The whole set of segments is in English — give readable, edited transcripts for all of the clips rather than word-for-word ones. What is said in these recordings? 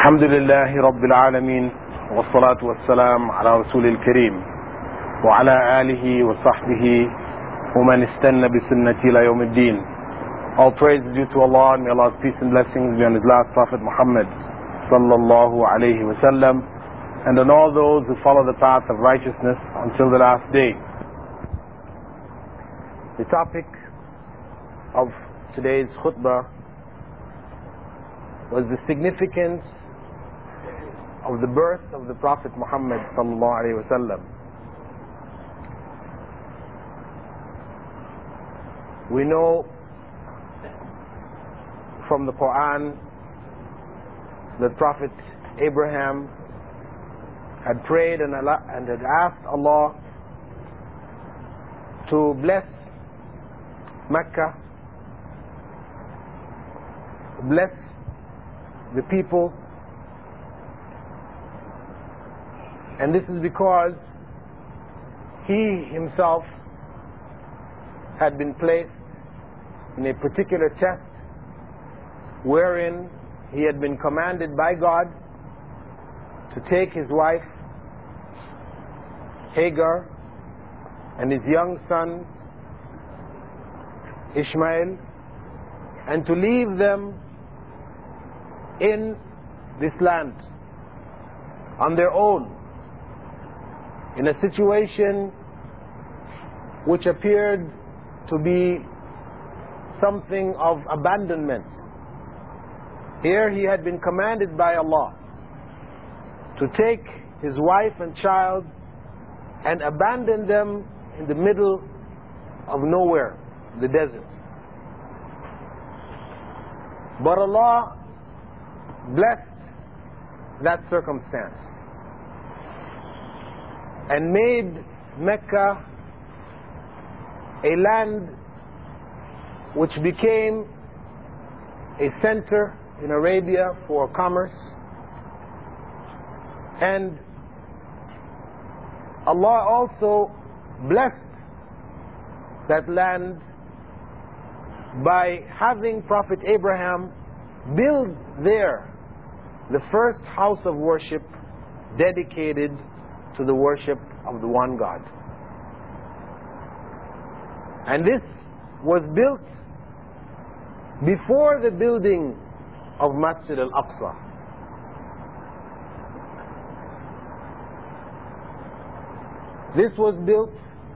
الحمد لله رب العالمين والصلاة والسلام على رسول الكريم وعلى آله وصحبه ومن استنى بسنته إلى يوم الدين. All praise is due to Allah, and may Allah's peace and blessings be on His last Prophet Muhammad sallallahu alayhi wa sallam, and on all those who follow the path of righteousness until the last day. The topic of today's khutbah was the significance of the birth of the Prophet Muhammad sallallahu alayhi wa sallam. We know from the Quran that Prophet Abraham had prayed and had asked Allah to bless Mecca, bless the people, and this is because he himself had been placed in a particular test wherein he had been commanded by God to take his wife Hagar and his young son Ishmael and to leave them in this land on their own in a situation which appeared to be something of abandonment. Here he had been commanded by Allah to take his wife and child and abandon them in the middle of nowhere, the desert. But Allah blessed that circumstance and made Mecca a land which became a center in Arabia for commerce, and Allah also blessed that land by having Prophet Abraham build there the first house of worship dedicated to the worship of the one God. And this was built before the building of Masjid al-Aqsa. This was built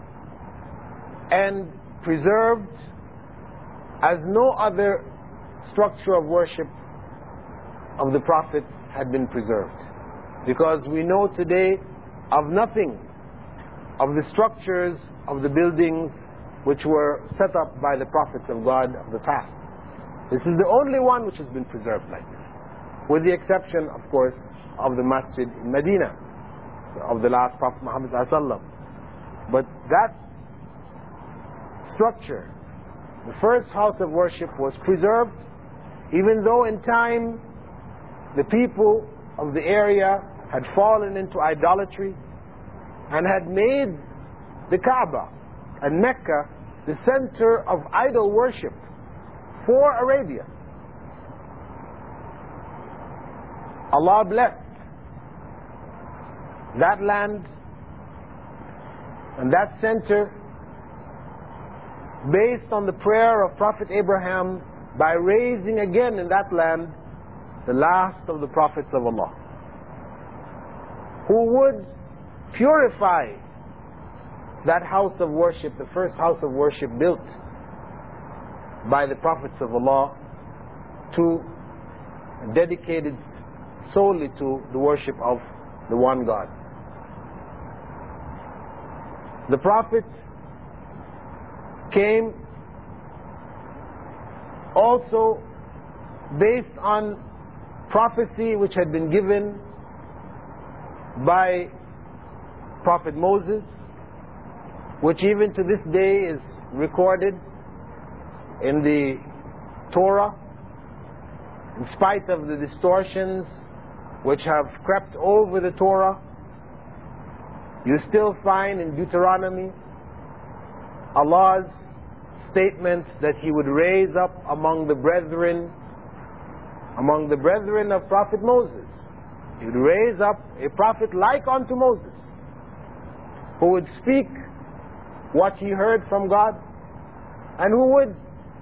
and preserved as no other structure of worship of the Prophet had been preserved. Because we know today of nothing of the structures of the buildings which were set up by the prophets of God of the past. This is the only one which has been preserved like this, with the exception, of course, of the masjid in Medina, of the last Prophet Muhammad ﷺ. But that structure, the first house of worship, was preserved, even though in time the people of the area had fallen into idolatry and had made the Kaaba and Mecca the center of idol worship for Arabia. Allah blessed that land and that center based on the prayer of Prophet Abraham by raising again in that land the last of the prophets of Allah, who would purify that house of worship, the first house of worship built by the prophets of Allah, to dedicated solely to the worship of the one God. The Prophet came also based on prophecy which had been given by Prophet Moses, which even to this day is recorded in the Torah, in spite of the distortions which have crept over the Torah. You still find in Deuteronomy Allah's statement that He would raise up among the brethren of Prophet Moses He would raise up a prophet like unto Moses, who would speak what he heard from God, and who would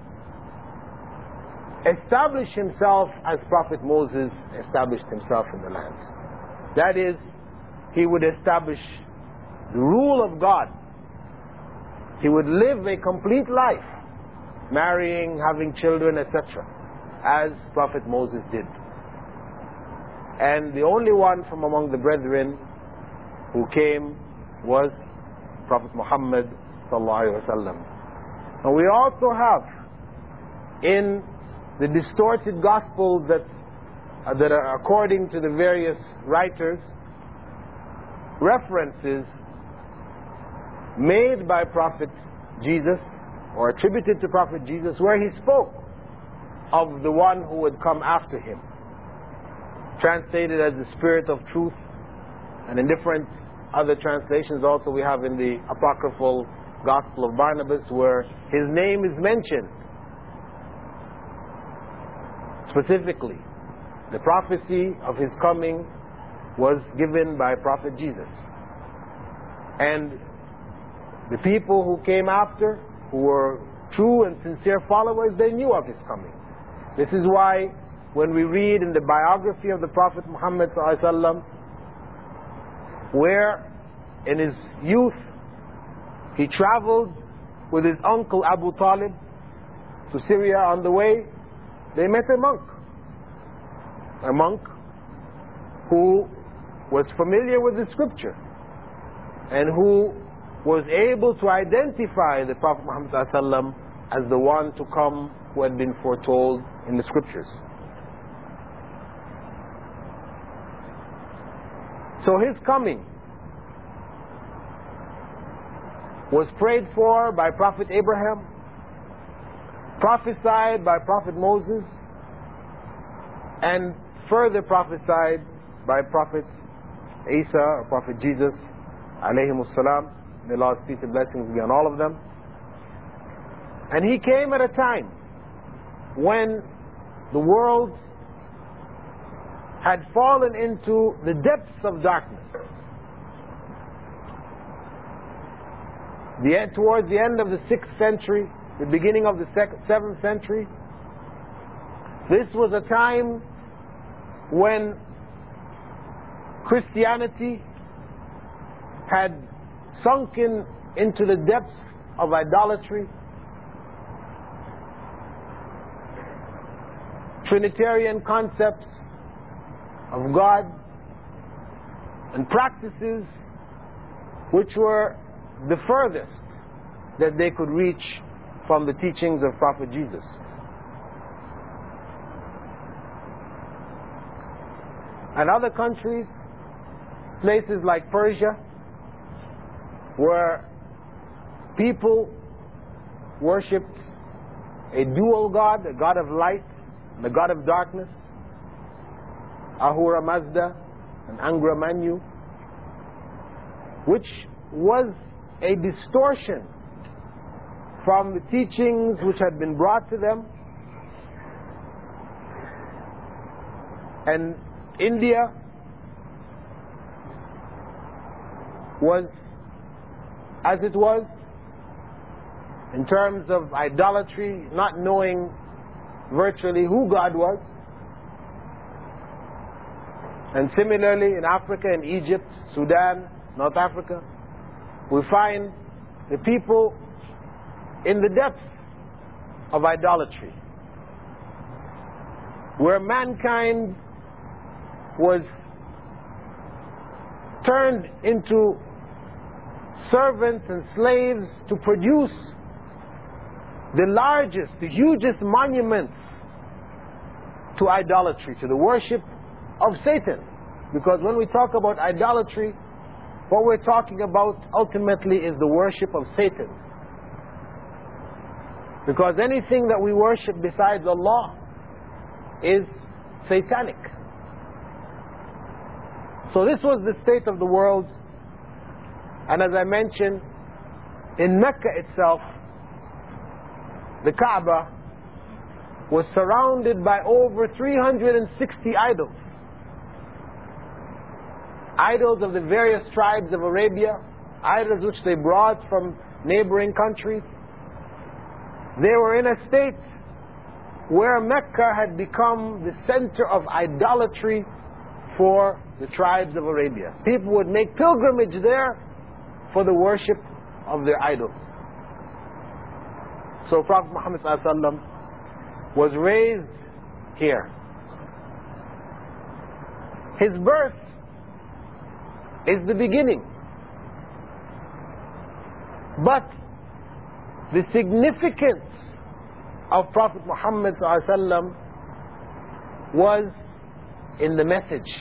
establish himself as Prophet Moses established himself in the land. That is, he would establish the rule of God. He would live a complete life, marrying, having children, etc., as Prophet Moses did. And the only one from among the brethren who came was Prophet Muhammad sallallahu alaihi wasallam. And we also have in the distorted gospels that are according to the various writers, references made by Prophet Jesus or attributed to Prophet Jesus, where he spoke of the one who would come after him, translated as the Spirit of Truth. And in different other translations also we have in the apocryphal Gospel of Barnabas, where his name is mentioned specifically. The prophecy of his coming was given by Prophet Jesus. And the people who came after, who were true and sincere followers, they knew of his coming. This is why when we read in the biography of the Prophet Muhammad ﷺ, where in his youth he traveled with his uncle Abu Talib to Syria, on the way they met a monk who was familiar with the scripture and who was able to identify the Prophet Muhammad ﷺ as the one to come who had been foretold in the scriptures. So his coming was prayed for by Prophet Abraham, prophesied by Prophet Moses, and further prophesied by Prophet Isa or Prophet Jesus alayhimus salam. May Allah's peace and blessings be on all of them. And he came at a time when the world had fallen into the depths of darkness. Towards the end of the 6th century, the beginning of the 7th century, this was a time when Christianity had sunken into the depths of idolatry. Trinitarian concepts of God and practices which were the furthest that they could reach from the teachings of Prophet Jesus. And other countries, places like Persia, where people worshipped a dual God, a God of light and a God of darkness, Ahura Mazda and Angra Mainyu, which was a distortion from the teachings which had been brought to them. And India was as it was in terms of idolatry, not knowing virtually who God was. And similarly in Africa, in Egypt, Sudan, North Africa, we find the people in the depths of idolatry, where mankind was turned into servants and slaves to produce the largest, the hugest monuments to idolatry, to the worship of Satan. Because when we talk about idolatry, what we're talking about ultimately is the worship of Satan. Because anything that we worship besides Allah is satanic. So this was the state of the world. And as I mentioned, in Mecca itself, the Kaaba was surrounded by over 360 idols. idols of the various tribes of Arabia, idols which they brought from neighboring countries. They were in a state where Mecca had become the center of idolatry for the tribes of Arabia. People would make pilgrimage there for the worship of their idols. So Prophet Muhammad ﷺ was raised here. His birth is the beginning. But the significance of Prophet Muhammad ﷺ was in the message.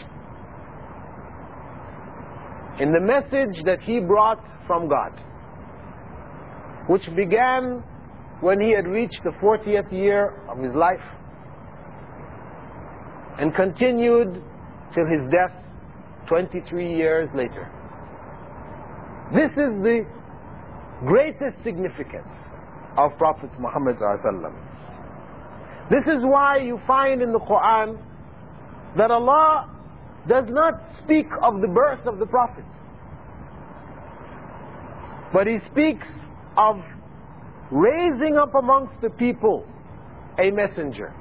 In the message that he brought from God, which began when he had reached the 40th year of his life and continued till his death 23 years later. This is the greatest significance of Prophet Muhammad ﷺ. This is why you find in the Quran that Allah does not speak of the birth of the Prophet, but He speaks of raising up amongst the people a messenger.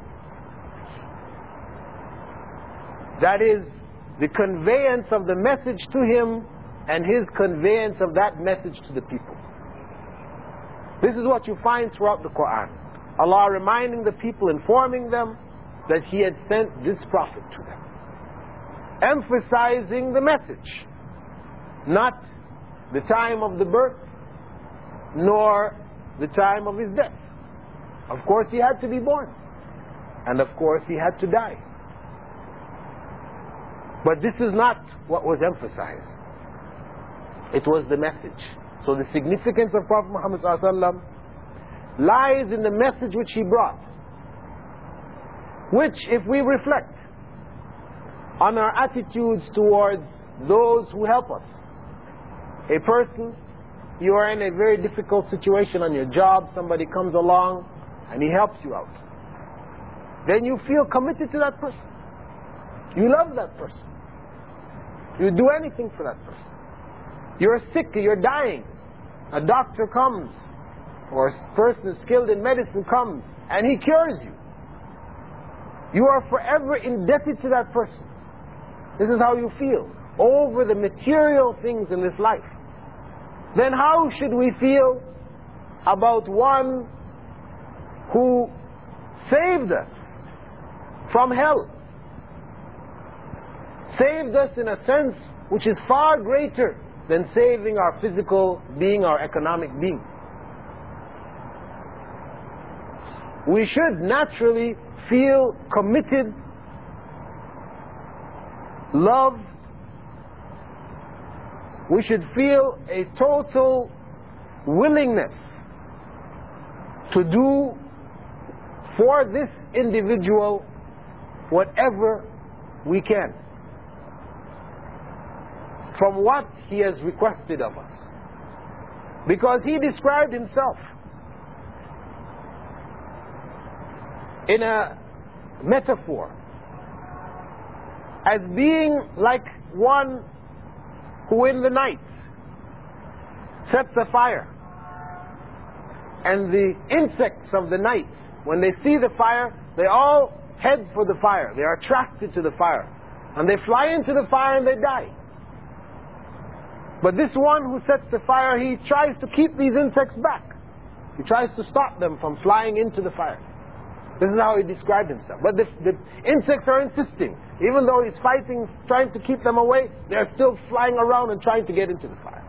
That is the conveyance of the message to him and his conveyance of that message to the people. This is what you find throughout the Quran. Allah reminding the people, informing them that He had sent this Prophet to them, emphasizing the message, not the time of the birth nor the time of his death. Of course he had to be born, and of course he had to die, but this is not what was emphasized. It was the message. So the significance of Prophet Muhammad ﷺ lies in the message which he brought, which, if we reflect on our attitudes towards those who help us, a person, you are in a very difficult situation on your job, somebody comes along and he helps you out, then you feel committed to that person. You love that person. You do anything for that person. You're sick, you're dying. A doctor comes, or a person skilled in medicine comes, and he cures you. You are forever indebted to that person. This is how you feel over the material things in this life. Then how should we feel about one who saved us from hell? Saved us in a sense which is far greater than saving our physical being, our economic being. We should naturally feel committed, love. We should feel a total willingness to do for this individual whatever we can from what he has requested of us. Because he described himself in a metaphor as being like one who in the night sets a fire, and the insects of the night, when they see the fire, they all head for the fire. They are attracted to the fire, and they fly into the fire and they die. But this one who sets the fire, he tries to keep these insects back. He tries to stop them from flying into the fire. This is how he described himself. But the insects are insisting. Even though he's fighting, trying to keep them away, they're still flying around and trying to get into the fire.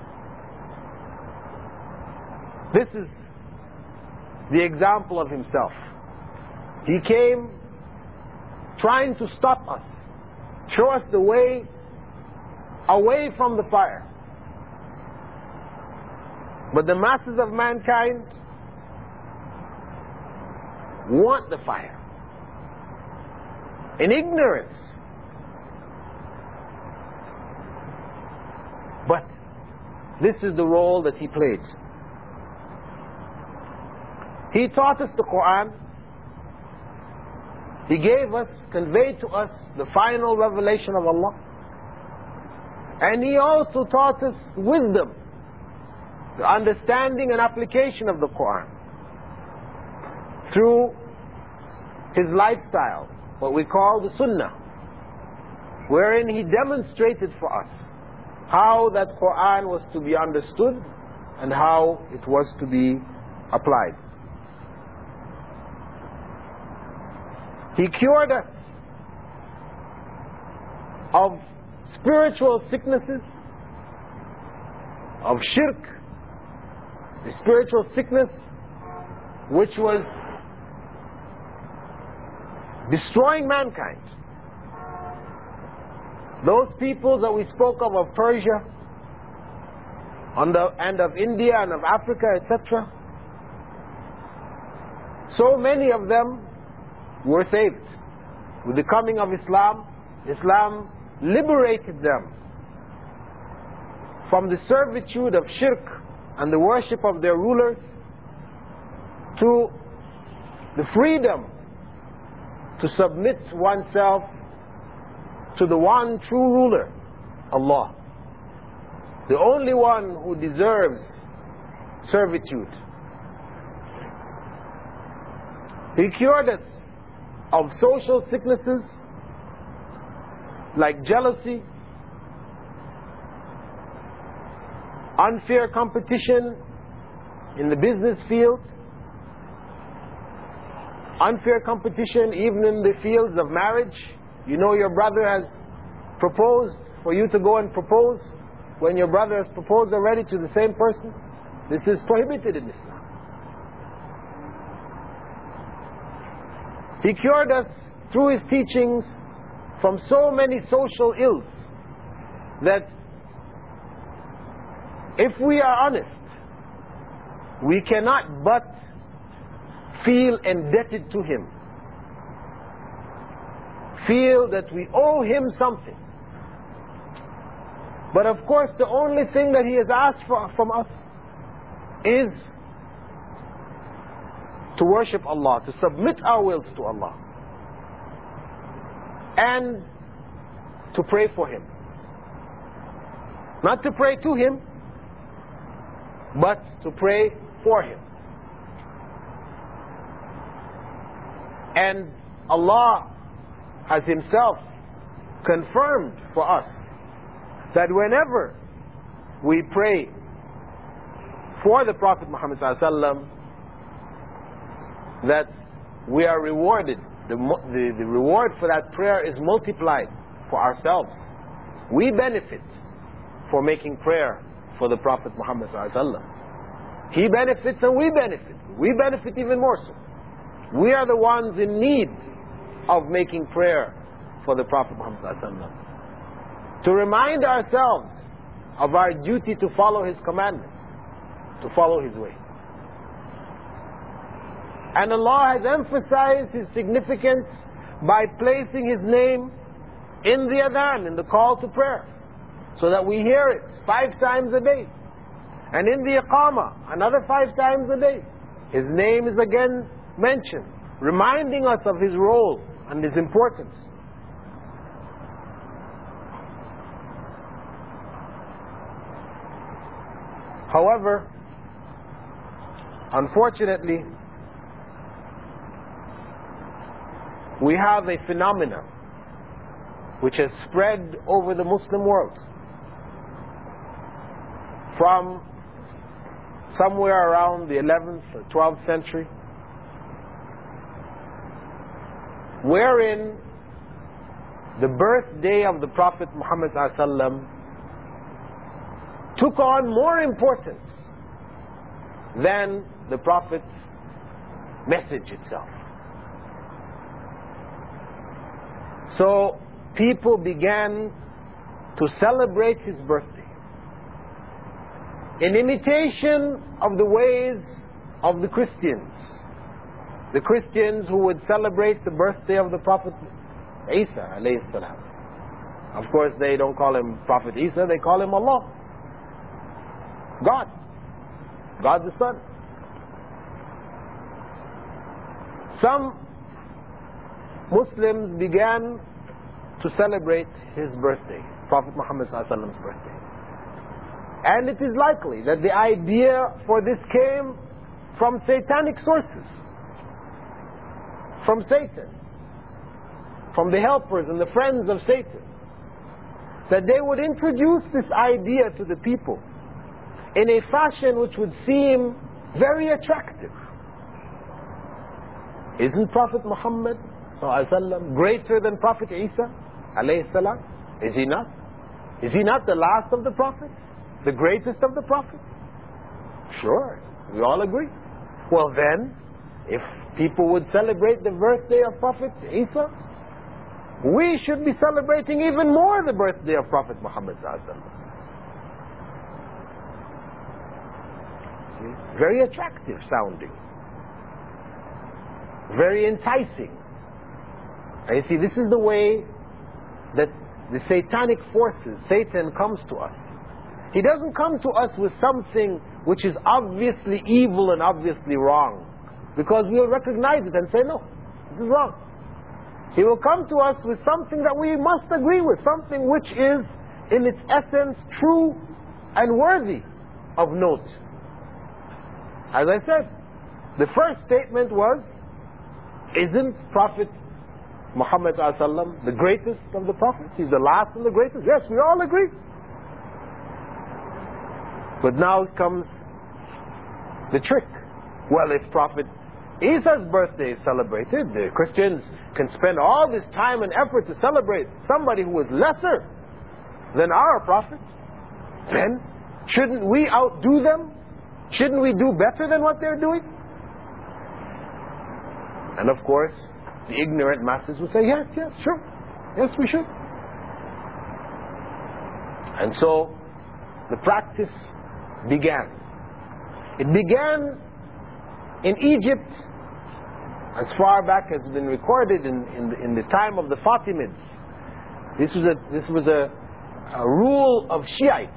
This is the example of himself. He came trying to stop us, show us the way away from the fire. But the masses of mankind want the fire in ignorance. But this is the role that he played. He taught us the Quran. He gave us, conveyed to us the final revelation of Allah. And He also taught us wisdom, the understanding and application of the Quran through His lifestyle, what we call the Sunnah, wherein He demonstrated for us how that Quran was to be understood and how it was to be applied. He cured us of spiritual sicknesses, of shirk, the spiritual sickness which was destroying mankind. Those people that we spoke of Persia, and of India and of Africa, etc., so many of them were saved. With the coming of Islam, Islam liberated them from the servitude of shirk and the worship of their rulers to the freedom to submit oneself to the one true ruler, Allah, the only one who deserves servitude. He cured us of social sicknesses like jealousy, unfair competition in the business field, unfair competition even in the fields of marriage. You know your brother has proposed, for you to go and propose when your brother has proposed already to the same person. This is prohibited in Islam. He cured us through His teachings from so many social ills that if we are honest, we cannot but feel indebted to Him, feel that we owe Him something. But of course the only thing that He has asked from us is to worship Allah, to submit our wills to Allah, and to pray for Him. Not to pray to Him, but to pray for Him. And Allah has Himself confirmed for us that whenever we pray for the Prophet Muhammad ﷺ, that we are rewarded. The reward for that prayer is multiplied for ourselves. We benefit for making prayer for the Prophet Muhammad ﷺ. He benefits and we benefit. We benefit even more so. We are the ones in need of making prayer for the Prophet Muhammad ﷺ, to remind ourselves of our duty to follow His commandments, to follow His way. And Allah has emphasized His significance by placing His name in the adhan, in the call to prayer, so that we hear it 5 times a day. And in the iqamah, another 5 times a day, His name is again mentioned, reminding us of His role and His importance. However, unfortunately, we have a phenomenon which has spread over the Muslim world from somewhere around the 11th or 12th century, wherein the birthday of the Prophet Muhammad ﷺ took on more importance than the Prophet's message itself. So people began to celebrate his birthday in imitation of the ways of the Christians. The Christians who would celebrate the birthday of the Prophet Isa alayhi salam. Of course they don't call him Prophet Isa, they call him Allah, God the Son. Some Muslims began to celebrate his birthday, Prophet Muhammad's birthday. And it is likely that the idea for this came from satanic sources, from Satan, from the helpers and the friends of Satan, that they would introduce this idea to the people in a fashion which would seem very attractive. Isn't Prophet Muhammad greater than Prophet Isa alayhi salam? Is he not? Is he not the last of the prophets? The greatest of the prophets? Sure, we all agree. Well then, if people would celebrate the birthday of Prophet Isa, we should be celebrating even more the birthday of Prophet Muhammad. See? Very attractive sounding. Very enticing. And you see, this is the way that the satanic forces, Satan, comes to us. He doesn't come to us with something which is obviously evil and obviously wrong, because we'll recognize it and say, no, this is wrong. He will come to us with something that we must agree with, something which is in its essence true and worthy of note. As I said, the first statement was, isn't Prophet Muhammad the greatest of the prophets? He's the last and the greatest. Yes, we all agree. But now comes the trick. Well, if Prophet Isa's birthday is celebrated, the Christians can spend all this time and effort to celebrate somebody who is lesser than our prophet. Then, shouldn't we outdo them? Shouldn't we do better than what they're doing? And of course, the ignorant masses will say, yes, yes, sure. Yes, we should. And so, the practice began. It began in Egypt, as far back as has been recorded in the time of the Fatimids. This was a rule of Shiites,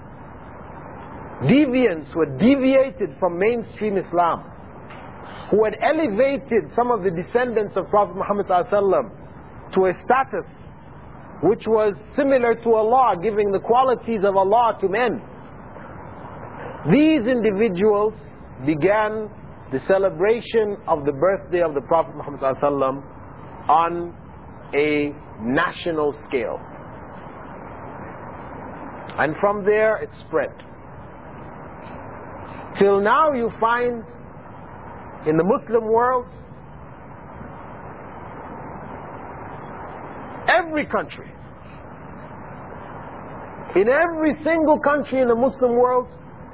deviants who had deviated from mainstream Islam, who had elevated some of the descendants of Prophet Muhammad to a status which was similar to Allah, giving the qualities of Allah to men. These individuals began the celebration of the birthday of the Prophet Muhammad on a national scale. And from there it spread. Till now you find in the Muslim world, every country, in every single country in the Muslim world,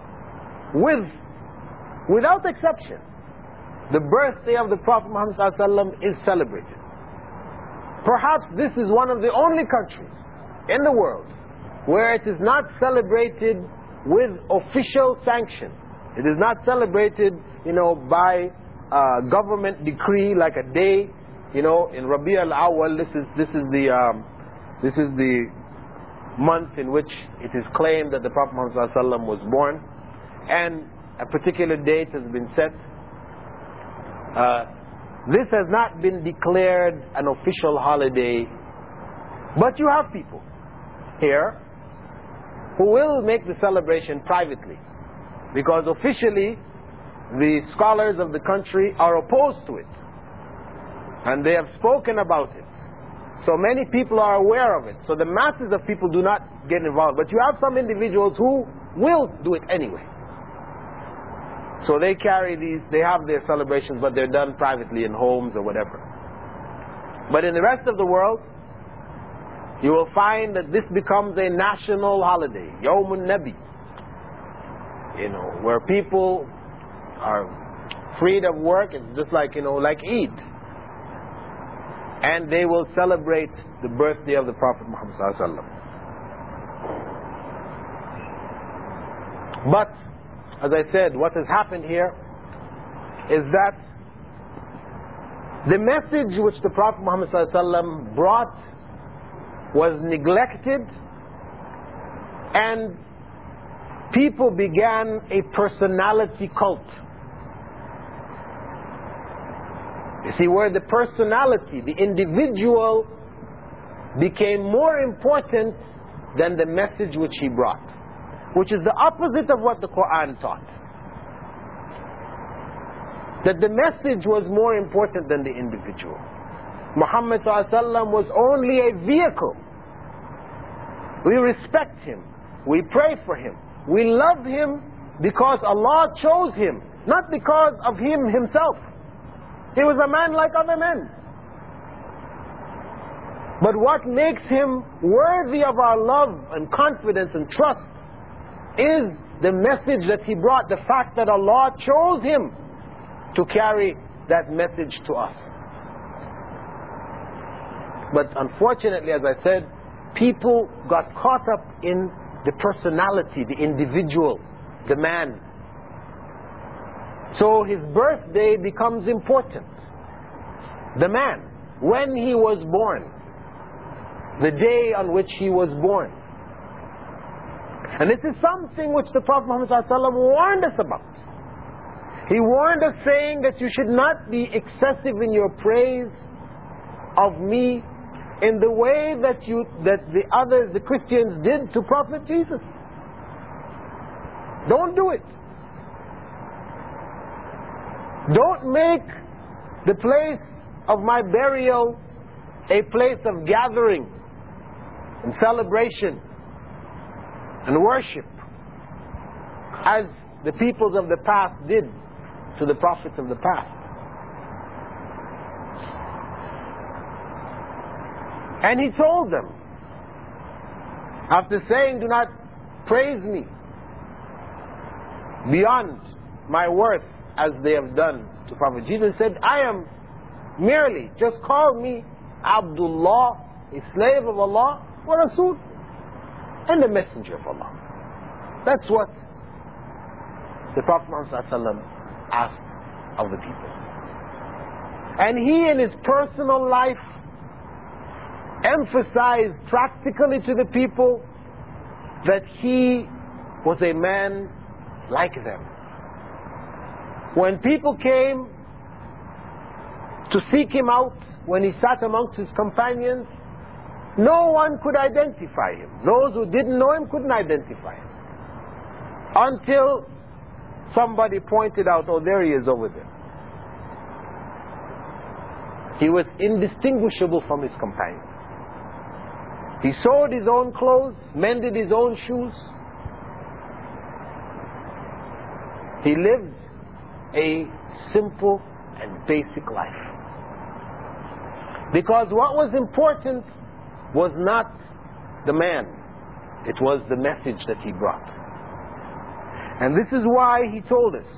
without exception, the birthday of the Prophet Muhammad is celebrated. Perhaps this is one of the only countries in the world where it is not celebrated with official sanction. It is not celebrated, by government decree, like a day, in Rabi' al-Awwal. This is the month in which it is claimed that the Prophet Muhammad was born, and a particular date has been set. This has not been declared an official holiday, but you have people here who will make the celebration privately, because officially the scholars of the country are opposed to it, and they have spoken about it. So many people are aware of it. So the masses of people do not get involved. But you have some individuals who will do it anyway. So they have their celebrations, but they're done privately in homes or whatever. But in the rest of the world, you will find that this becomes a national holiday, Yawmun Nabi. Where people are freed of work. It's just like, like Eid. And they will celebrate the birthday of the Prophet Muhammad ﷺ. But, as I said, what has happened here is that the message which the Prophet Muhammad ﷺ brought was neglected, and people began a personality cult. You see, where the personality, the individual, became more important than the message which he brought, which is the opposite of what the Quran taught. That the message was more important than the individual. Muhammad ﷺ was only a vehicle. We respect him, we pray for him, we love him because Allah chose him, not because of him himself. He was a man like other men. But what makes him worthy of our love and confidence and trust is the message that he brought, the fact that Allah chose him to carry that message to us. But unfortunately, as I said, people got caught up in the personality, the individual, the man. So his birthday becomes important. The man, when he was born, the day on which he was born. And this is something which the Prophet Muhammad ﷺ warned us about. He warned us saying that you should not be excessive in your praise of me in the way that the Christians did to Prophet Jesus. Don't do it. Don't make the place of my burial a place of gathering and celebration and worship, as the peoples of the past did to the prophets of the past. And he told them, after saying, do not praise me beyond my worth as they have done to Prophet Jesus, said, I am merely, just call me Abdullah, a slave of Allah, wa Rasul, and a messenger of Allah. That's what the Prophet Muhammad ﷺ asked of the people. And he in his personal life emphasized practically to the people that he was a man like them. When people came to seek him out, when he sat amongst his companions, no one could identify him. Those who didn't know him couldn't identify him. Until somebody pointed out, oh, there he is over there. He was indistinguishable from his companions. He sewed his own clothes, mended his own shoes. He lived a simple and basic life. Because what was important was not the man, it was the message that he brought. And this is why he told us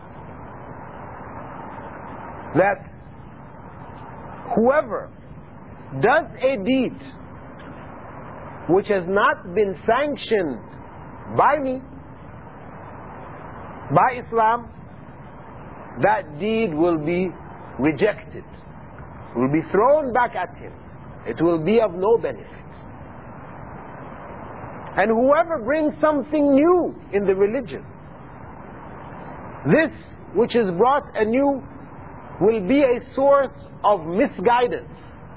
that whoever does a deed which has not been sanctioned by me, by Islam, that deed will be rejected, will be thrown back at him. It will be of no benefit. And whoever brings something new in the religion, this which is brought anew will be a source of misguidance.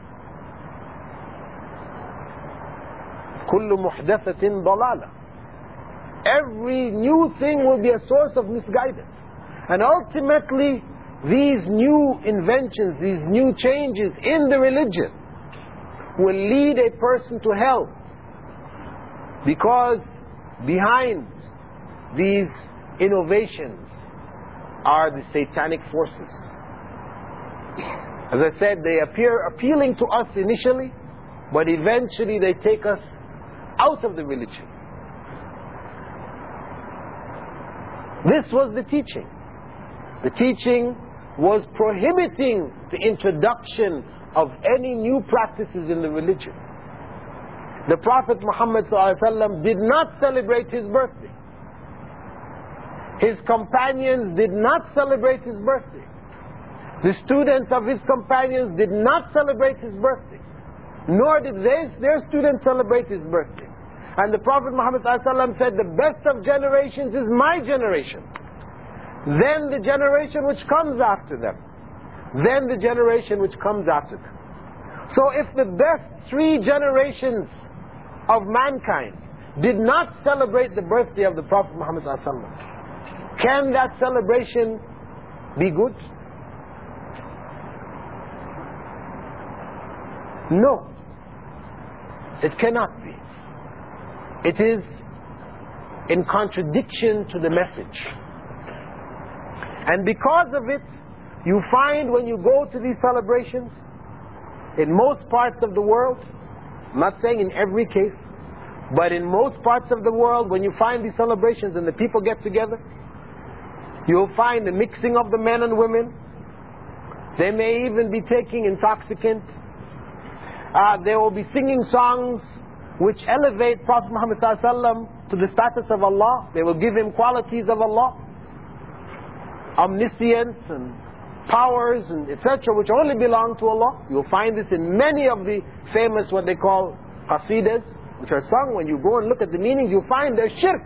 كل محدثة ضلالة. Every new thing will be a source of misguidance. And ultimately, these new inventions, these new changes in the religion will lead a person to hell. Because behind these innovations are the satanic forces. As I said, they appear appealing to us initially, but eventually they take us out of the religion. This was the teaching. The teaching was prohibiting the introduction of any new practices in the religion. The Prophet Muhammad ﷺ did not celebrate his birthday. His companions did not celebrate his birthday. The students of his companions did not celebrate his birthday. Nor did their students celebrate his birthday. And the Prophet Muhammad ﷺ said, the best of generations is my generation. Then the generation which comes after them. Then the generation which comes after them. So if the best 3 generations of mankind did not celebrate the birthday of the Prophet Muhammad ﷺ, can that celebration be good? No, it cannot be. It is in contradiction to the message. And because of it, you find when you go to these celebrations, in most parts of the world, I'm not saying in every case, but in most parts of the world, when you find these celebrations and the people get together, you'll find the mixing of the men and women. They may even be taking intoxicants. They will be singing songs which elevate Prophet Muhammad ﷺ to the status of Allah. They will give him qualities of Allah, omniscience and powers and etc., which only belong to Allah. You'll find this in many of the famous, what they call qasidas, which are sung. When you go and look at the meanings, you'll find they're shirk.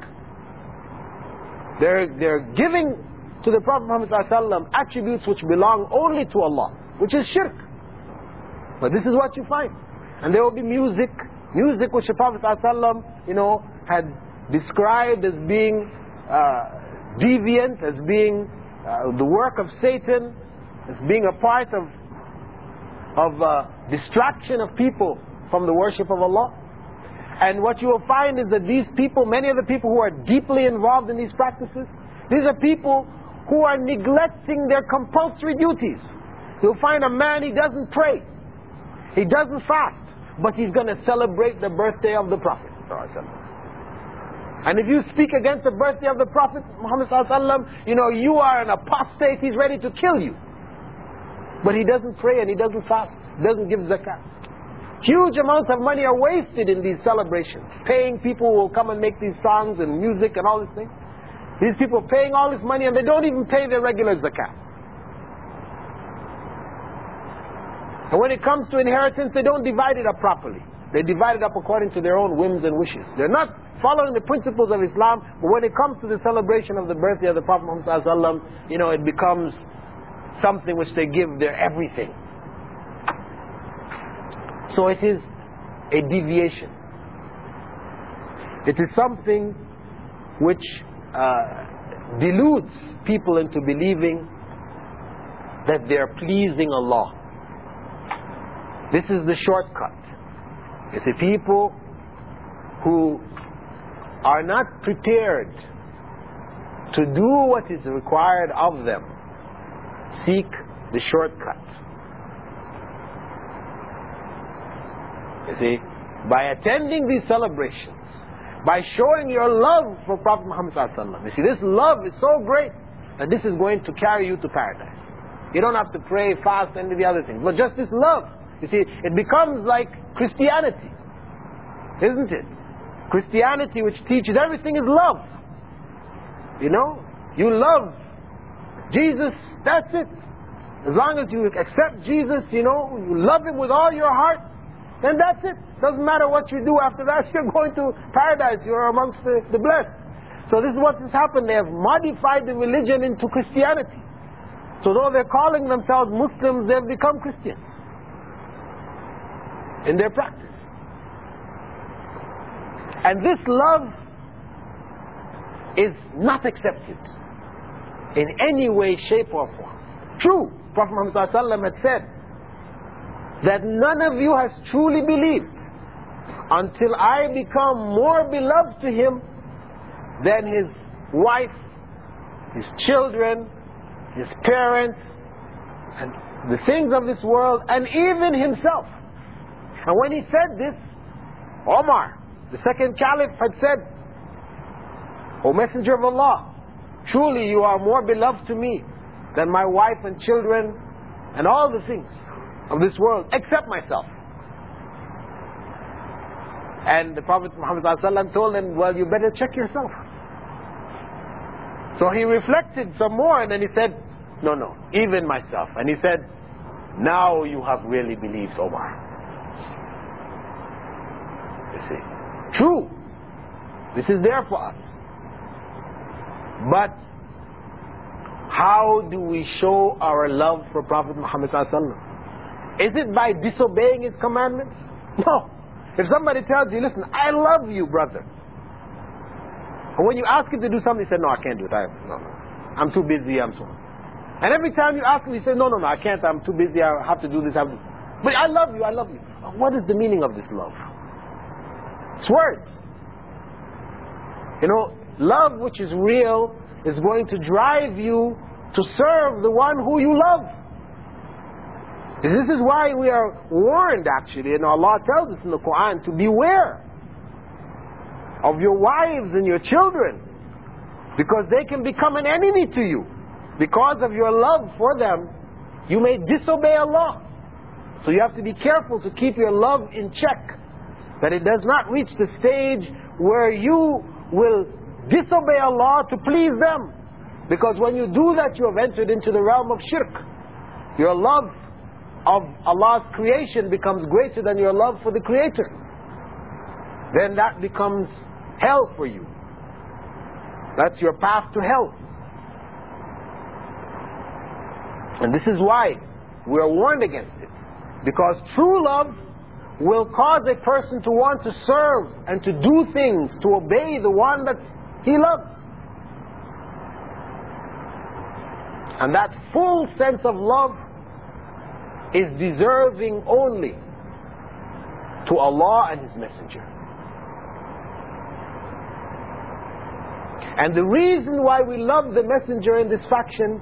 They're giving to the Prophet Muhammad ﷺ attributes which belong only to Allah, which is shirk. But this is what you find. And there will be music which the Prophet ﷺ, had described as being deviant, as being the work of Satan, as being a part of distraction of people from the worship of Allah. And what you will find is that these people, many of the people who are deeply involved in these practices, these are people who are neglecting their compulsory duties. You'll find a man, he doesn't pray, he doesn't fast, but he's going to celebrate the birthday of the Prophet. And if you speak against the birthday of the Prophet Muhammad ﷺ, you are an apostate, he's ready to kill you. But he doesn't pray and he doesn't fast, doesn't give zakat. Huge amounts of money are wasted in these celebrations, paying people who will come and make these songs and music and all these things. These people paying all this money and they don't even pay their regular zakat. And when it comes to inheritance, they don't divide it up properly. They divide it up according to their own whims and wishes. They're not following the principles of Islam, but when it comes to the celebration of the birthday of the Prophet Muhammad ﷺ, it becomes something which they give their everything. So it is a deviation. It is something which deludes people into believing that they are pleasing Allah. This is the shortcut. It's the people who are not prepared to do what is required of them seek the shortcut. You see, by attending these celebrations, by showing your love for Prophet Muhammad ﷺ, you see, this love is so great that this is going to carry you to paradise. You don't have to pray, fast, any of the other things, but just this love. You see, it becomes like Christianity, isn't it? Christianity, which teaches everything is love. You love Jesus, that's it. As long as you accept Jesus, you love Him with all your heart, then that's it. Doesn't matter what you do after that, you're going to paradise, you're amongst the blessed. So this is what has happened. They have modified the religion into Christianity. So though they're calling themselves Muslims, they've become Christians in their practice. And this love is not accepted in any way, shape or form. True, Prophet Muhammad ﷺ had said that none of you has truly believed until I become more beloved to him than his wife, his children, his parents, and the things of this world, and even himself. And when he said this, Omar, the second caliph, had said, O Messenger of Allah, truly you are more beloved to me than my wife and children and all the things of this world, except myself. And the Prophet Muhammad ﷺ told him, well, you better check yourself. So he reflected some more and then he said, no, even myself. And he said, now you have really believed, Omar. You see, true, this is there for us. But how do we show our love for Prophet Muhammad ﷺ? Is it by disobeying His commandments? No. If somebody tells you, listen, I love you, brother. And when you ask him to do something, he said, no, I can't do it. No. I'm too busy, I'm so. And every time you ask him, he says, no, I can't, I'm too busy, I have to do this, But I love you. What is the meaning of this love? It's words. You know, love which is real is going to drive you to serve the one who you love. This is why we are warned, actually, and Allah tells us in the Quran to beware of your wives and your children, because they can become an enemy to you. Because of your love for them, you may disobey Allah. So you have to be careful to keep your love in check, that it does not reach the stage where you will disobey Allah to please them. Because when you do that, you have entered into the realm of shirk. Your love of Allah's creation becomes greater than your love for the Creator. Then that becomes hell for you. That's your path to hell. And this is why we are warned against it. Because true love will cause a person to want to serve and to do things, to obey the one that he loves. And that full sense of love is deserving only to Allah and His Messenger. And the reason why we love the Messenger in this fashion,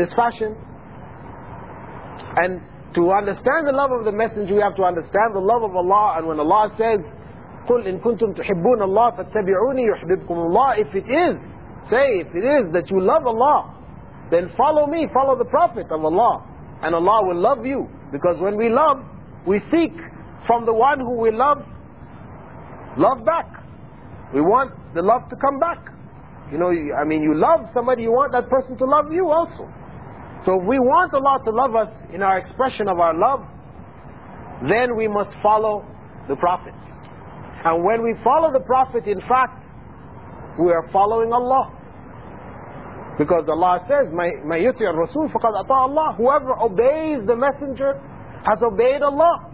and to understand the love of the Messenger, we have to understand the love of Allah. And when Allah says, قُلْ إِن كُنْتُمْ تُحِبُّونَ اللَّهَ فَاتَّبِعُونِي يُحْبِبْكُمُ اللَّهِ, if it is that you love Allah, then follow me, follow the Prophet of Allah, and Allah will love you. Because when we love, we seek from the one who we love back. We want the love to come back. You know, you love somebody, you want that person to love you also. So if we want Allah to love us in our expression of our love, then we must follow the prophets. And when we follow the Prophet, in fact, we are following Allah. Because Allah says, مَن يُطِعِ الرَّسُولَ فَقَدْ أَطَاعَ اللَّهَ. Whoever obeys the Messenger has obeyed Allah.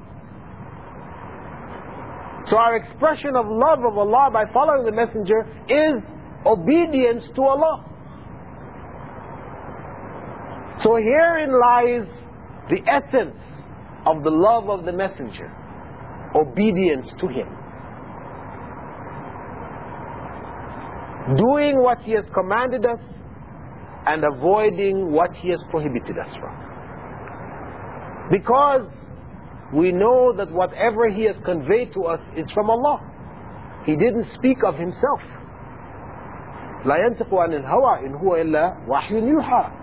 So our expression of love of Allah by following the Messenger is obedience to Allah. So herein lies the essence of the love of the Messenger: obedience to him, doing what he has commanded us and avoiding what he has prohibited us from. Because we know that whatever he has conveyed to us is from Allah. He didn't speak of himself. لا ينطق عن الهوى إن هو إلا وحي يوحى.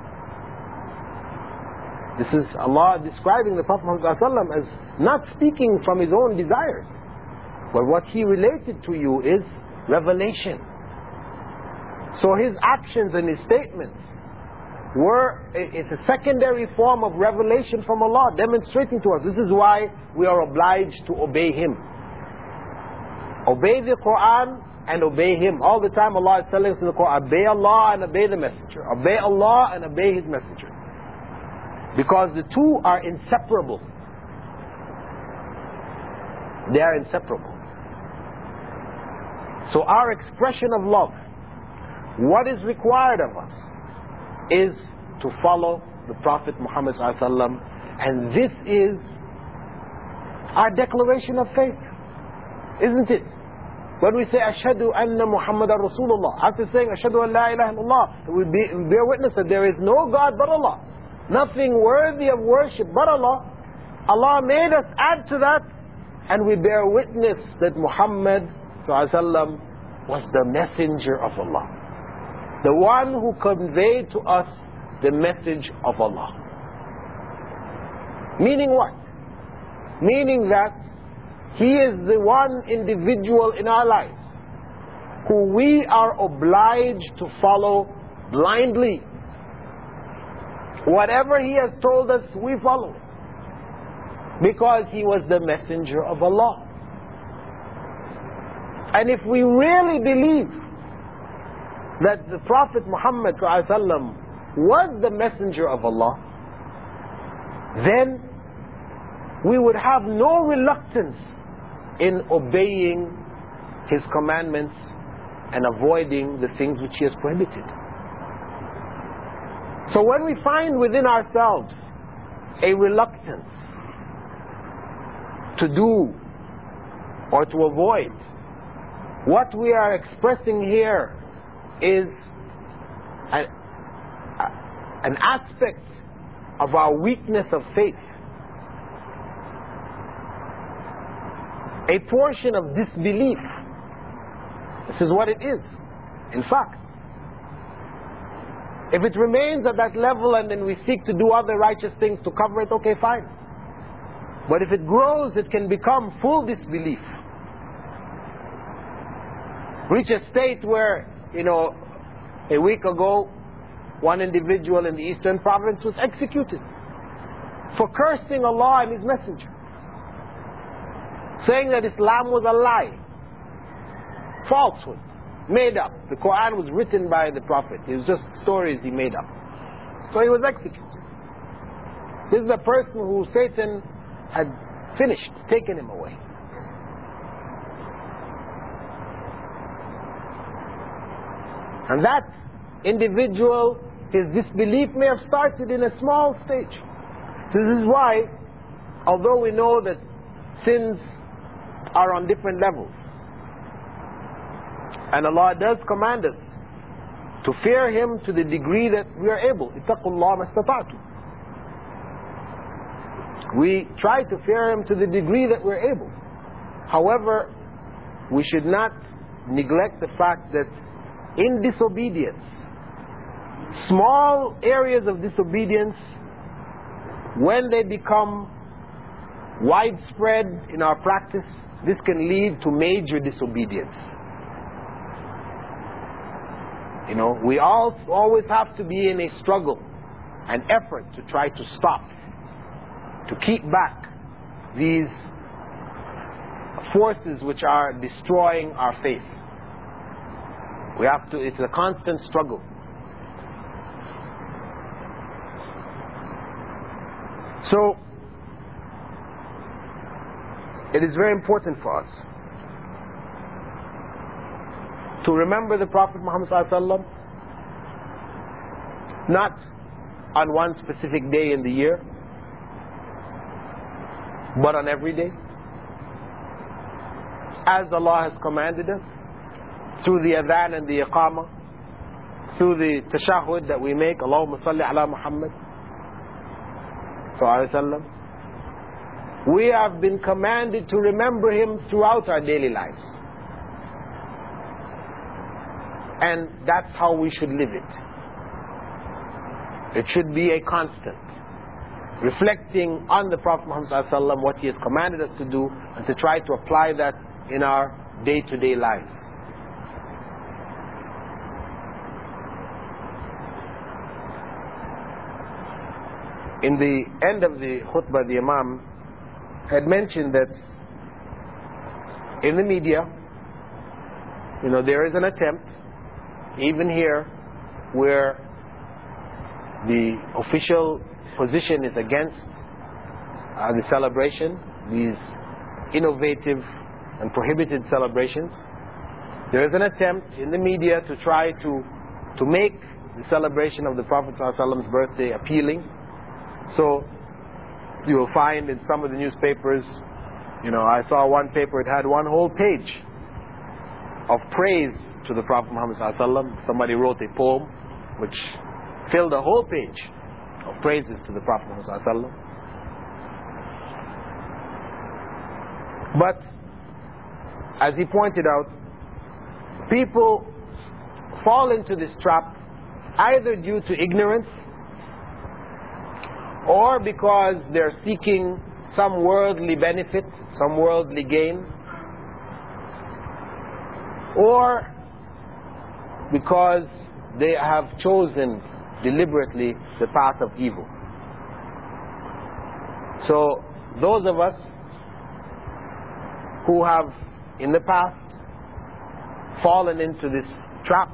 This is Allah describing the Prophet Muhammad ﷺ as not speaking from his own desires, but what he related to you is revelation. So his actions and his statements it's a secondary form of revelation from Allah, demonstrating to us. This is why we are obliged to obey him. Obey the Quran and obey him. All the time Allah is telling us in the Quran, obey Allah and obey the Messenger. Obey Allah and obey His Messenger. Because the two are inseparable. They are inseparable. So our expression of love, what is required of us, is to follow the Prophet Muhammad ﷺ, and this is our declaration of faith, isn't it? When we say Ashhadu anna Muhammadan Rasulullah, after saying Ashhadu an la ilaha illallah, we bear witness that there is no God but Allah, nothing worthy of worship but Allah. Allah made us add to that, and we bear witness that Muhammad ﷺ was the messenger of Allah, the one who conveyed to us the message of Allah. Meaning what? Meaning that He is the one individual in our lives who we are obliged to follow blindly. Whatever He has told us, we follow it, because He was the messenger of Allah. And if we really believe that the Prophet Muhammad ﷺ was the messenger of Allah, then we would have no reluctance in obeying His commandments and avoiding the things which He has prohibited. So when we find within ourselves a reluctance to do or to avoid, what we are expressing here is an aspect of our weakness of faith, a portion of disbelief. This is what it is, in fact. If it remains at that level and then we seek to do other righteous things to cover it, okay, fine. But if it grows, it can become full disbelief. Reach a state where, a week ago, one individual in the Eastern Province was executed for cursing Allah and His Messenger, saying that Islam was a lie, falsehood, made up. The Quran was written by the Prophet. It was just stories he made up. So he was executed. This is a person who Satan had finished, taken him away. And that individual, his disbelief may have started in a small stage. So this is why, although we know that sins are on different levels, and Allah does command us to fear Him to the degree that we are able. اتقوا الله ما استطعتم. We try to fear Him to the degree that we're able. However, we should not neglect the fact that in disobedience, small areas of disobedience, when they become widespread in our practice, this can lead to major disobedience. We always have to be in a struggle, an effort to try to stop, to keep back these forces which are destroying our faith. It's a constant struggle. So, it is very important for us to remember the Prophet Muhammad ﷺ, not on one specific day in the year, but on every day, as Allah has commanded us, through the adhan and the iqamah, through the tashahhud that we make, Allahumma salli ala Muhammad sallallahu alaihi wasallam. We have been commanded to remember Him throughout our daily lives. And that's how we should live it. It should be a constant, reflecting on the Prophet Muhammad sallallahu alaihi wasallam, what he has commanded us to do, and to try to apply that in our day-to-day lives. In the end of the khutbah, the Imam had mentioned that in the media, there is an attempt, even here, where the official position is against the celebration, these innovative and prohibited celebrations. There is an attempt in the media to try to make the celebration of the Prophet ﷺ's birthday appealing. So you will find in some of the newspapers, I saw one paper, it had one whole page of praise to the Prophet Muhammad ﷺ. Somebody wrote a poem which filled a whole page of praises to the Prophet Muhammad ﷺ. But as he pointed out, people fall into this trap either due to ignorance, or because they're seeking some worldly benefit, some worldly gain, or because they have chosen deliberately the path of evil. So those of us who have in the past fallen into this trap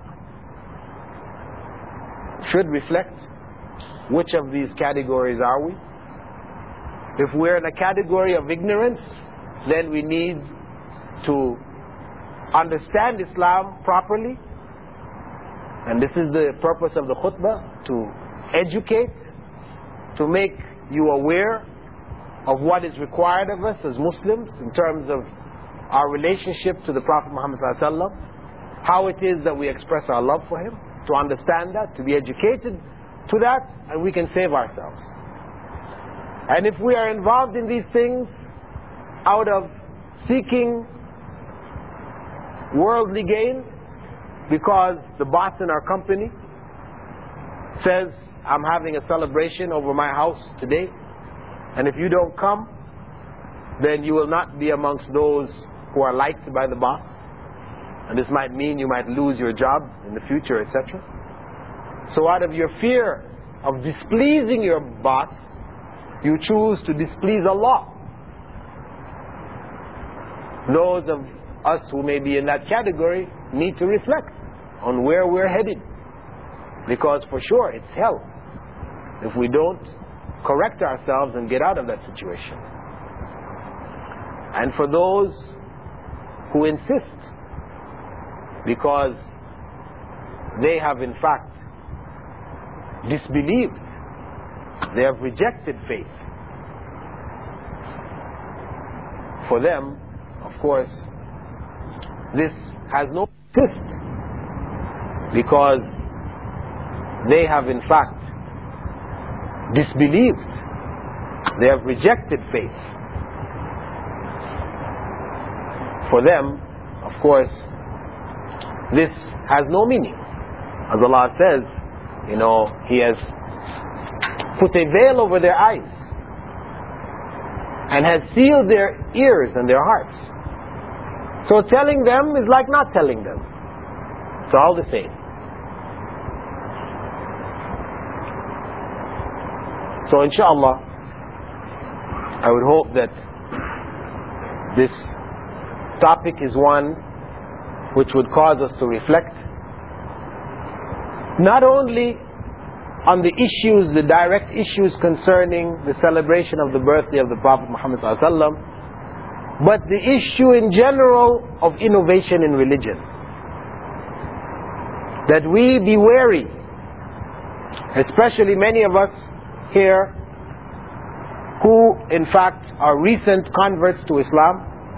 should reflect, which of these categories are we? If we're in a category of ignorance, then we need to understand Islam properly. And this is the purpose of the khutbah, to educate, to make you aware of what is required of us as Muslims in terms of our relationship to the Prophet Muhammad ﷺ, how it is that we express our love for him, to understand that, to be educated to that, and we can save ourselves. And if we are involved in these things out of seeking worldly gain, because the boss in our company says, I'm having a celebration over my house today, and if you don't come, then you will not be amongst those who are liked by the boss, and this might mean you might lose your job in the future, etc. So out of your fear of displeasing your boss, you choose to displease Allah. Those of us who may be in that category need to reflect on where we're headed, because for sure it's hell if we don't correct ourselves and get out of that situation. And for those who insist, because they have in fact disbelieved, they have rejected faith, for them, of course, this has no insist, because they have in fact disbelieved, they have rejected faith. For them, of course, this has no meaning. As Allah says, He has put a veil over their eyes and has sealed their ears and their hearts. So telling them is like not telling them. It's all the same. So inshallah, I would hope that this topic is one which would cause us to reflect not only on the issues, the direct issues concerning the celebration of the birthday of the Prophet Muhammad ﷺ, but the issue in general of innovation in religion. That we be wary, especially many of us here who in fact are recent converts to Islam,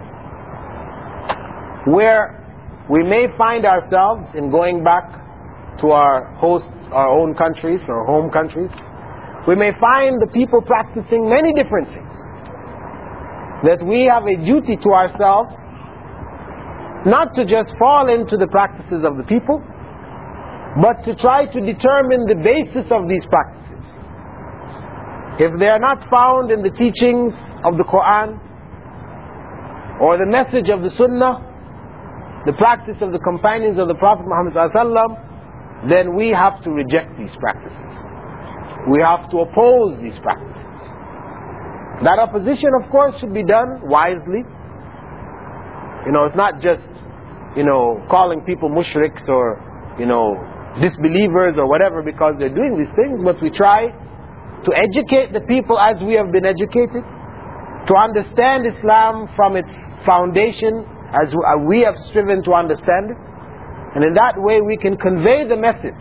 where we may find ourselves in going back to our own countries, or home countries, we may find the people practicing many different things. That we have a duty to ourselves not to just fall into the practices of the people, but to try to determine the basis of these practices. If they are not found in the teachings of the Quran or the message of the Sunnah, the practice of the companions of the Prophet Muhammad ﷺ, then we have to reject these practices. We have to oppose these practices. That opposition, of course, should be done wisely. It's not just, calling people mushriks or, disbelievers or whatever because they're doing these things, but we try to educate the people as we have been educated, to understand Islam from its foundation as we have striven to understand it, and in that way we can convey the message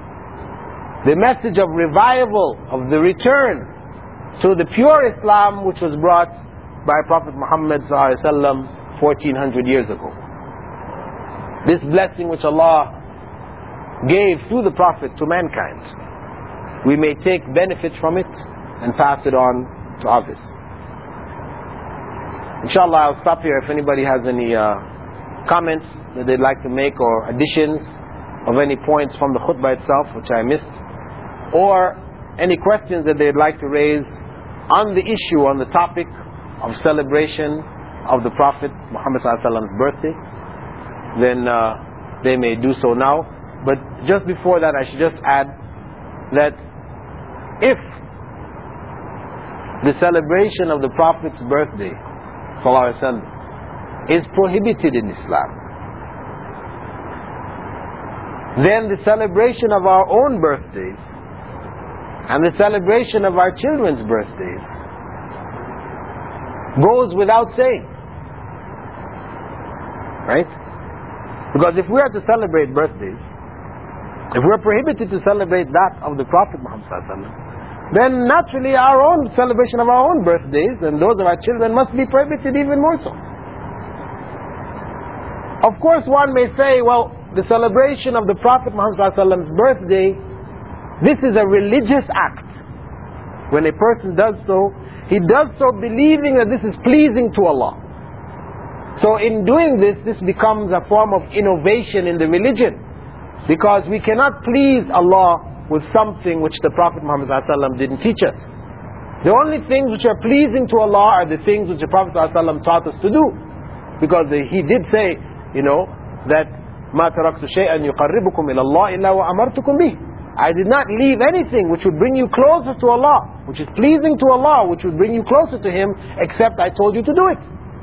of revival, of the return to the pure Islam which was brought by Prophet Muhammad ﷺ 1400 years ago. This blessing which Allah gave through the Prophet to mankind, we may take benefit from it and pass it on to others. Inshallah, I'll stop here. If anybody has any comments that they'd like to make, or additions of any points from the khutbah itself which I missed, or any questions that they'd like to raise on the issue, on the topic of celebration of the Prophet Muhammad ﷺ's birthday, then they may do so now. But just before that, I should just add that if the celebration of the Prophet's birthday ﷺ is prohibited in Islam, then the celebration of our own birthdays and the celebration of our children's birthdays goes without saying. Right? Because if we are to celebrate birthdays, if we're prohibited to celebrate that of the Prophet Muhammad ﷺ, then naturally our own celebration of our own birthdays and those of our children must be prohibited even more so. Of course, one may say, well, the celebration of the Prophet Muhammad's birthday, this is a religious act. When a person does so, he does so believing that this is pleasing to Allah. So in doing this, this becomes a form of innovation in the religion, because we cannot please Allah with something which the Prophet Muhammad didn't teach us. The only things which are pleasing to Allah are the things which the Prophet taught us to do, because he did say, that مَا تَرَكْتُ شَيْئًا يُقَرِّبُكُمْ إِلَى اللَّهِ إِلَّا وَأَمَرْتُكُمْ بِهِ. I did not leave anything which would bring you closer to Allah, which is pleasing to Allah, which would bring you closer to Him, except I told you to do it.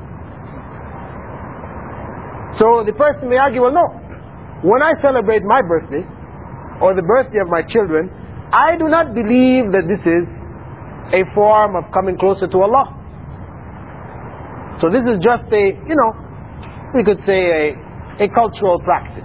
So the person may argue, well, no, when I celebrate my birthday or the birthday of my children, I do not believe that this is a form of coming closer to Allah. So this is just a, we could say a cultural practice.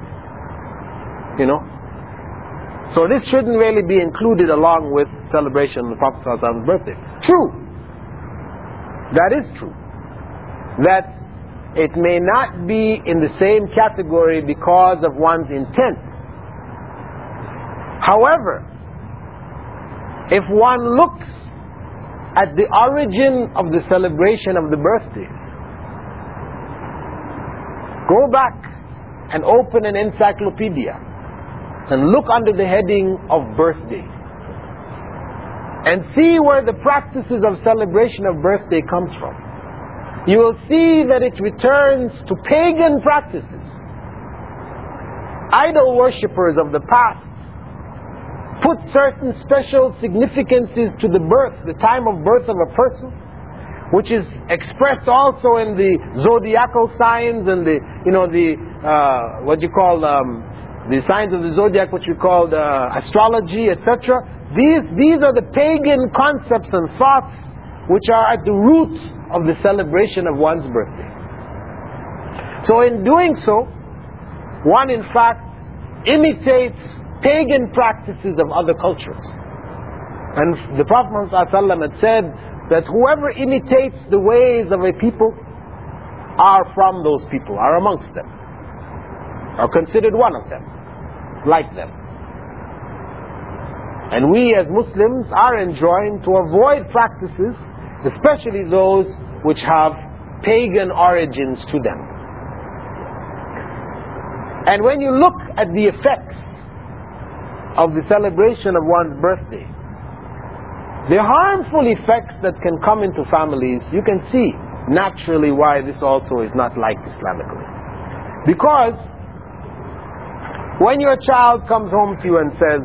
So this shouldn't really be included along with celebration of the Prophet ﷺ's birthday. True. That is true. That it may not be in the same category because of one's intent. However, if one looks at the origin of the celebration of the birthday, go back and open an encyclopedia and look under the heading of birthday and see where the practices of celebration of birthday comes from. You will see that it returns to pagan practices. Idol worshippers of the past put certain special significances to the birth, the time of birth of a person, which is expressed also in the zodiacal signs and the signs of the zodiac, which we call astrology, etc. These are the pagan concepts and thoughts which are at the root of the celebration of one's birthday. So in doing so, one in fact imitates pagan practices of other cultures. And the Prophet ﷺ had said that whoever imitates the ways of a people are from those people, are amongst them, are considered one of them, like them. And we as Muslims are enjoined to avoid practices, especially those which have pagan origins to them. And when you look at the effects of the celebration of one's birthday, the harmful effects that can come into families, you can see naturally why this also is not liked Islamically. Because when your child comes home to you and says,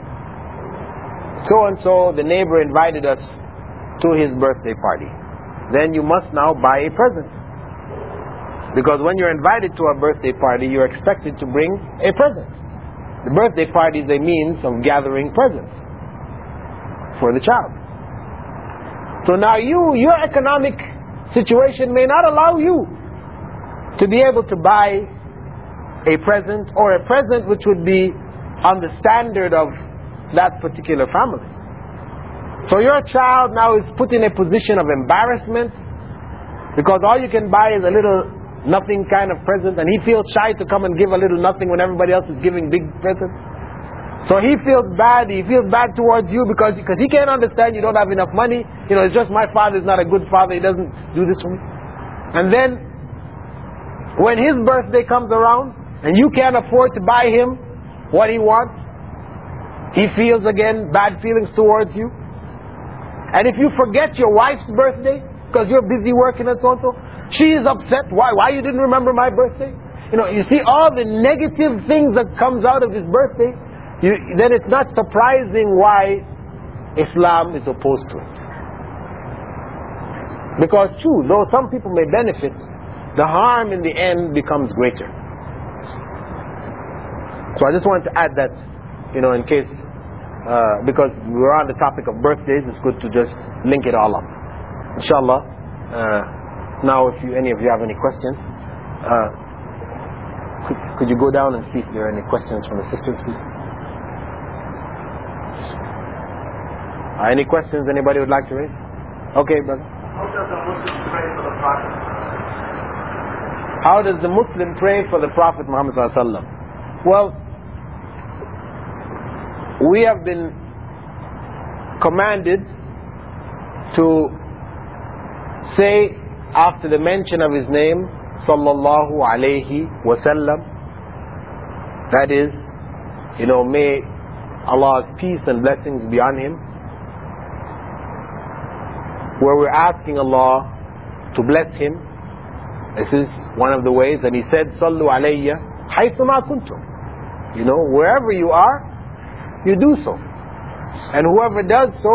so and so, the neighbor invited us to his birthday party, then you must now buy a present. Because when you're invited to a birthday party, you're expected to bring a present. The birthday party is a means of gathering presents for the child. So now your economic situation may not allow you to be able to buy a present, or a present which would be on the standard of that particular family. So your child now is put in a position of embarrassment, because all you can buy is a little nothing kind of present, and he feels shy to come and give a little nothing when everybody else is giving big presents. So he feels bad towards you because he can't understand you don't have enough money. It's just my father is not a good father, he doesn't do this for me. And then when his birthday comes around and you can't afford to buy him what he wants, he feels again bad feelings towards you. And if you forget your wife's birthday because you're busy working and so on, she is upset. Why you didn't remember my birthday? You see all the negative things that comes out of his birthday. Then it's not surprising why Islam is opposed to it. Because true, though some people may benefit, the harm in the end becomes greater. So I just wanted to add that, in case, because we're on the topic of birthdays, it's good to just link it all up. Inshallah, Now, if any of you have any questions, could you go down and see if there are any questions from the sisters, please? Any questions anybody would like to raise? Okay, brother. How does the Muslim pray for the Prophet Muhammad sallallahu alaihi wasallam? Well, we have been commanded to say after the mention of his name, sallallahu alayhi wasallam, that is, may Allah's peace and blessings be on him, where we're asking Allah to bless him. This is one of the ways, and he said, sallu alayya haythu ma kuntum. Wherever you are, you do so. And whoever does so,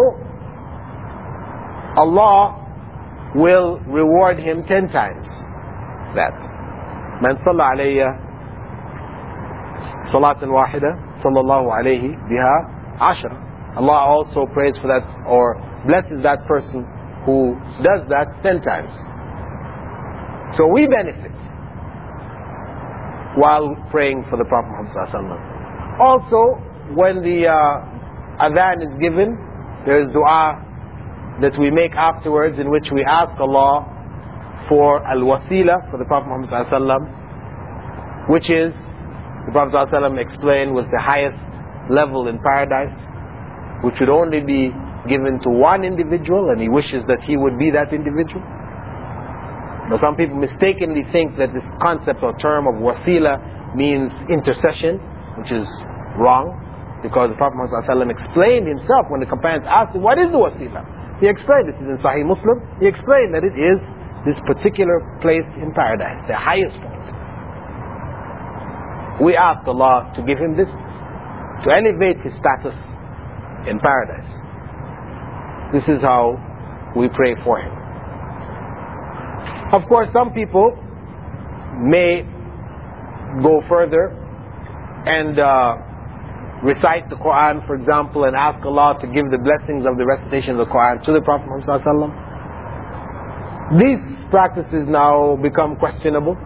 Allah will reward him 10 times that. Man salla alayya salatan wahida, sallallahu alayhi biha ashra. Allah also prays for that, or blesses that person who does that 10 times. So we benefit while praying for the Prophet Muhammad sallallahu alaihi wasallam. Also, when the adhan is given, there is dua that we make afterwards, in which we ask Allah for al-wasila for the Prophet Muhammad sallallahu alaihi wasallam, which is, the Prophet sallallahu alaihi wasallam explained, was the highest level in paradise, which would only be given to one individual, and he wishes that he would be that individual. Now, some people mistakenly think that this concept or term of wasila means intercession, which is wrong, because the Prophet Muhammad ﷺ explained himself when the companions asked him, what is the wasila? He explained, this is in Sahih Muslim, he explained that it is this particular place in paradise, the highest point. We ask Allah to give him this, to elevate his status in paradise. This is how we pray for him. Of course, some people may go further and recite the Quran, for example, and ask Allah to give the blessings of the recitation of the Quran to the Prophet Muhammad sallallahu alaihi wasallam. These practices now become questionable.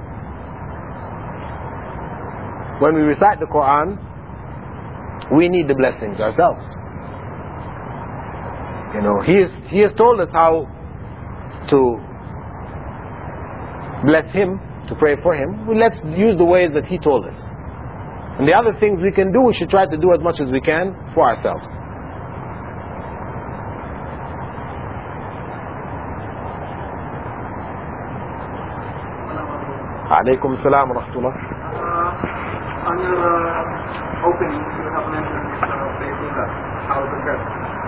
When we recite the Quran, we need the blessings ourselves. He has told us how to bless him, to pray for him. Let's use the ways that he told us. And the other things we can do, we should try to do as much as we can for ourselves. Alaykum as-salam wa rahmatullah. On your opening, you have mentioned how to dress.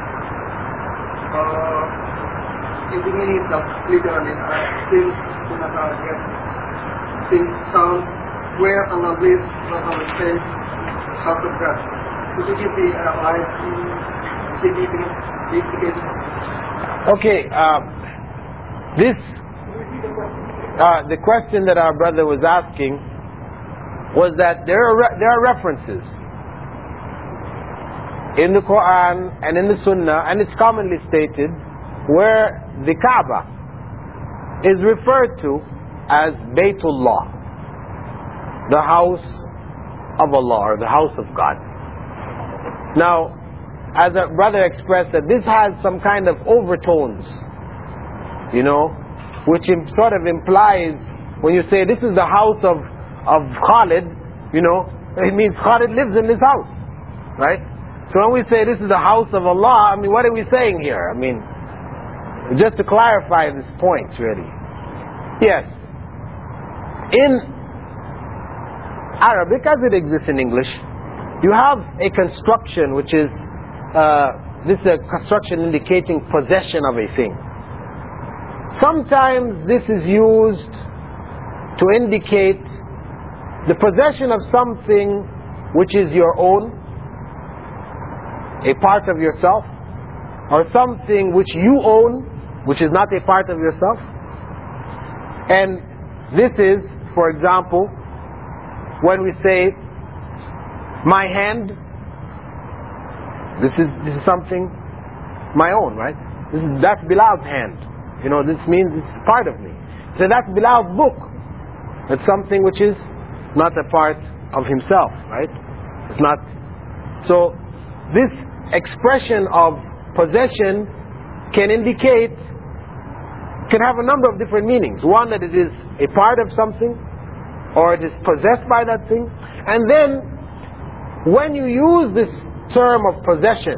In the meaning of literally things sound where Allah lives, where Allah says how to dress. Could you give the signification? Okay, the question that our brother was asking was that there are references in the Quran and in the Sunnah, and it's commonly stated, where the Kaaba is referred to as Baytullah, the house of Allah, or the house of God. Now, as a brother expressed, that this has some kind of overtones, which sort of implies, when you say this is the house of Khalid, it means Khalid lives in this house, right? So when we say this is the house of Allah, what are we saying here? Just to clarify this point, really. Yes, in Arabic, as it exists in English, you have a construction which is this is a construction indicating possession of a thing. Sometimes this is used to indicate the possession of something which is your own, a part of yourself, or something which you own, which is not a part of yourself. And this is, for example, when we say, my hand, this is something my own, right? That's Bilal's hand. This means it's part of me. So that's Bilal's book. It's something which is not a part of himself, right? It's not. So this expression of possession can have a number of different meanings. One, that it is a part of something, or it is possessed by that thing. And then, when you use this term of possession,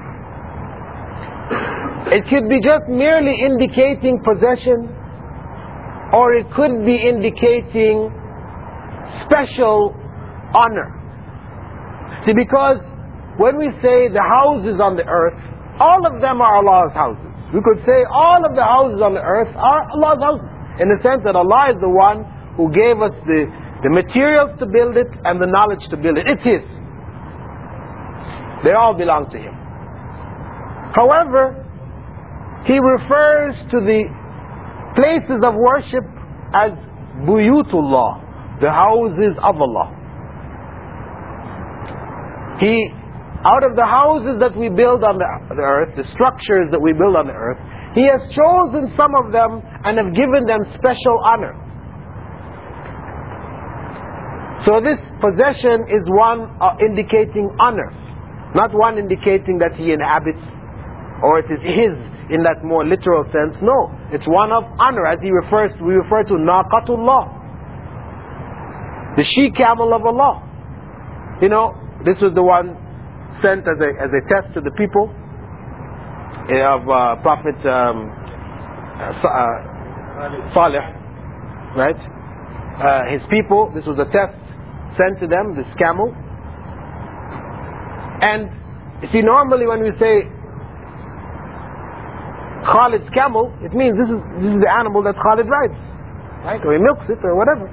it could be just merely indicating possession, or it could be indicating special honor. See, because when we say the houses on the earth, all of them are Allah's houses. We could say all of the houses on the earth are Allah's houses, in the sense that Allah is the one who gave us the materials to build it and the knowledge to build it. It's His. They all belong to Him. However, He refers to the places of worship as Buyutullah, the houses of Allah. Out of the houses that we build on the earth, the structures that we build on the earth, He has chosen some of them and have given them special honor. So this possession is one indicating honor, not one indicating that He inhabits, or it is His in that more literal sense. No, it's one of honor, as we refer to Naqatullah, the she-camel of Allah. This was the one sent as a test to the people of Prophet Salih, right? His people, this was a test sent to them, this camel. And you see, normally when we say Khalid's camel, it means this is the animal that Khalid rides, right? Or he milks it or whatever.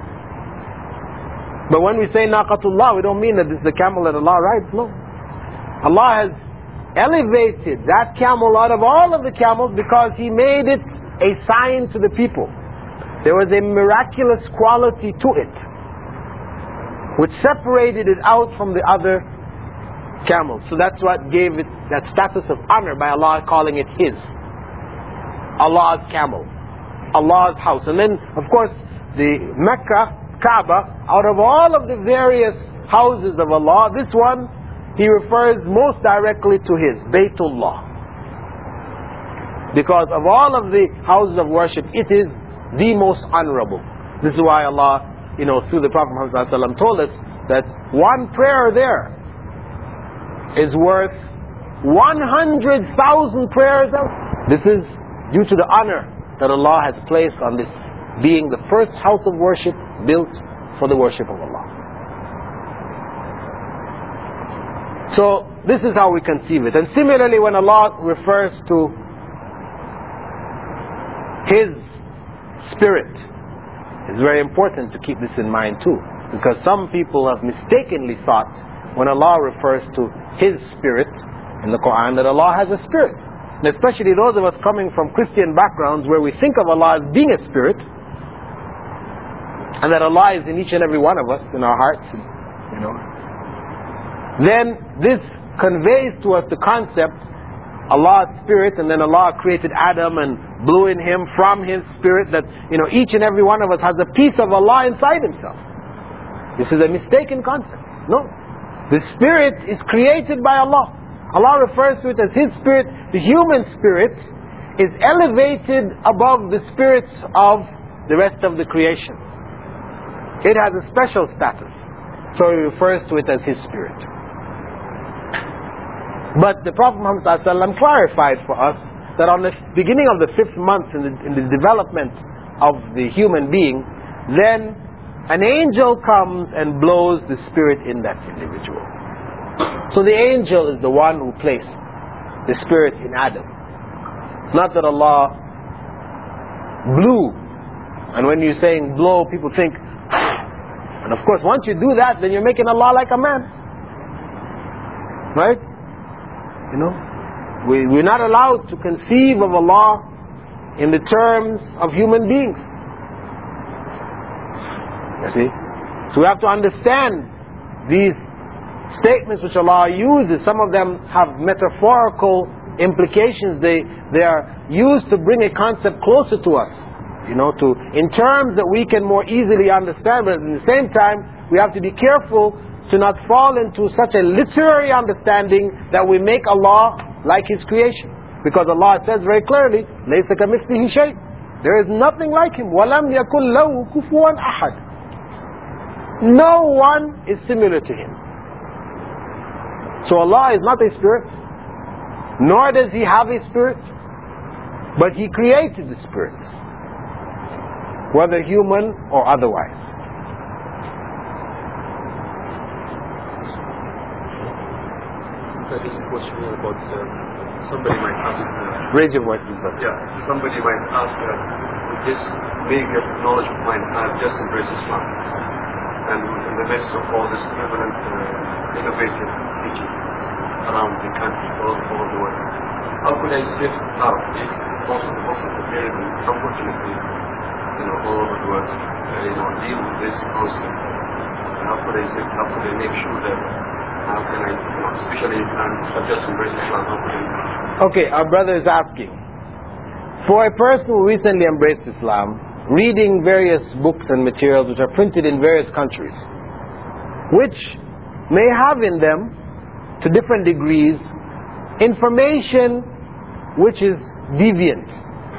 But when we say Naqatullah, we don't mean that this is the camel that Allah rides, no. Allah has elevated that camel out of all of the camels because He made it a sign to the people. There was a miraculous quality to it which separated it out from the other camels. So that's what gave it that status of honor, by Allah calling it His. Allah's camel, Allah's house. And then, of course, the Mecca, Kaaba, out of all of the various houses of Allah, this one He refers most directly to His, Baytullah. Because of all of the houses of worship, it is the most honorable. This is why Allah, through the Prophet Muhammad ﷺ told us that one prayer there is worth 100,000 prayers else. This is due to the honor that Allah has placed on this being the first house of worship built for the worship of Allah. So this is how we conceive it. And similarly, when Allah refers to His Spirit, it's very important to keep this in mind too, because some people have mistakenly thought when Allah refers to His Spirit in the Quran that Allah has a spirit. And especially those of us coming from Christian backgrounds where we think of Allah as being a spirit, and that Allah is in each and every one of us, in our hearts, then this conveys to us the concept, Allah's spirit, and then Allah created Adam and blew in him from His spirit, that each and every one of us has a piece of Allah inside himself. This is a mistaken concept. No. The spirit is created by Allah. Allah refers to it as His spirit. The human spirit is elevated above the spirits of the rest of the creation. It has a special status. So He refers to it as His spirit. But the Prophet Muhammad ﷺ clarified for us that on the beginning of the 5th month in the development of the human being, then an angel comes and blows the spirit in that individual. So the angel is the one who placed the spirit in Adam. Not that Allah blew. And when you're saying blow, people think, and of course once you do that, then you're making Allah like a man. Right? We're not allowed to conceive of Allah in the terms of human beings. You see? So we have to understand these statements which Allah uses. Some of them have metaphorical implications. They are used to bring a concept closer to us, in terms that we can more easily understand. But at the same time, we have to be careful to not fall into such a literary understanding that we make Allah like His creation. Because Allah says very clearly, لَيْسَ كَمِثْلِهِ شَيْءٍ, there is nothing like Him. وَلَمْ يَكُنْ لَهُ كُفُوًا أَحَدٍ. No one is similar to Him. So Allah is not a spirit, nor does He have a spirit, but He created the spirits, whether human or otherwise. So this is a question about somebody might ask. Raise your voice, please. Yeah, somebody might ask this big knowledge of mine, I've just embraced Islam, and in the midst of all this prevalent innovative teaching around the country, all over the world, how could I sift out if most of the books that appear, unfortunately, all over the world, deal with this concept? How could I sift? How could I make sure that? How can I, especially if I've just embraced Islam, how could I? Okay, our brother is asking, for a person who recently embraced Islam, reading various books and materials which are printed in various countries, which may have in them, to different degrees, information which is deviant.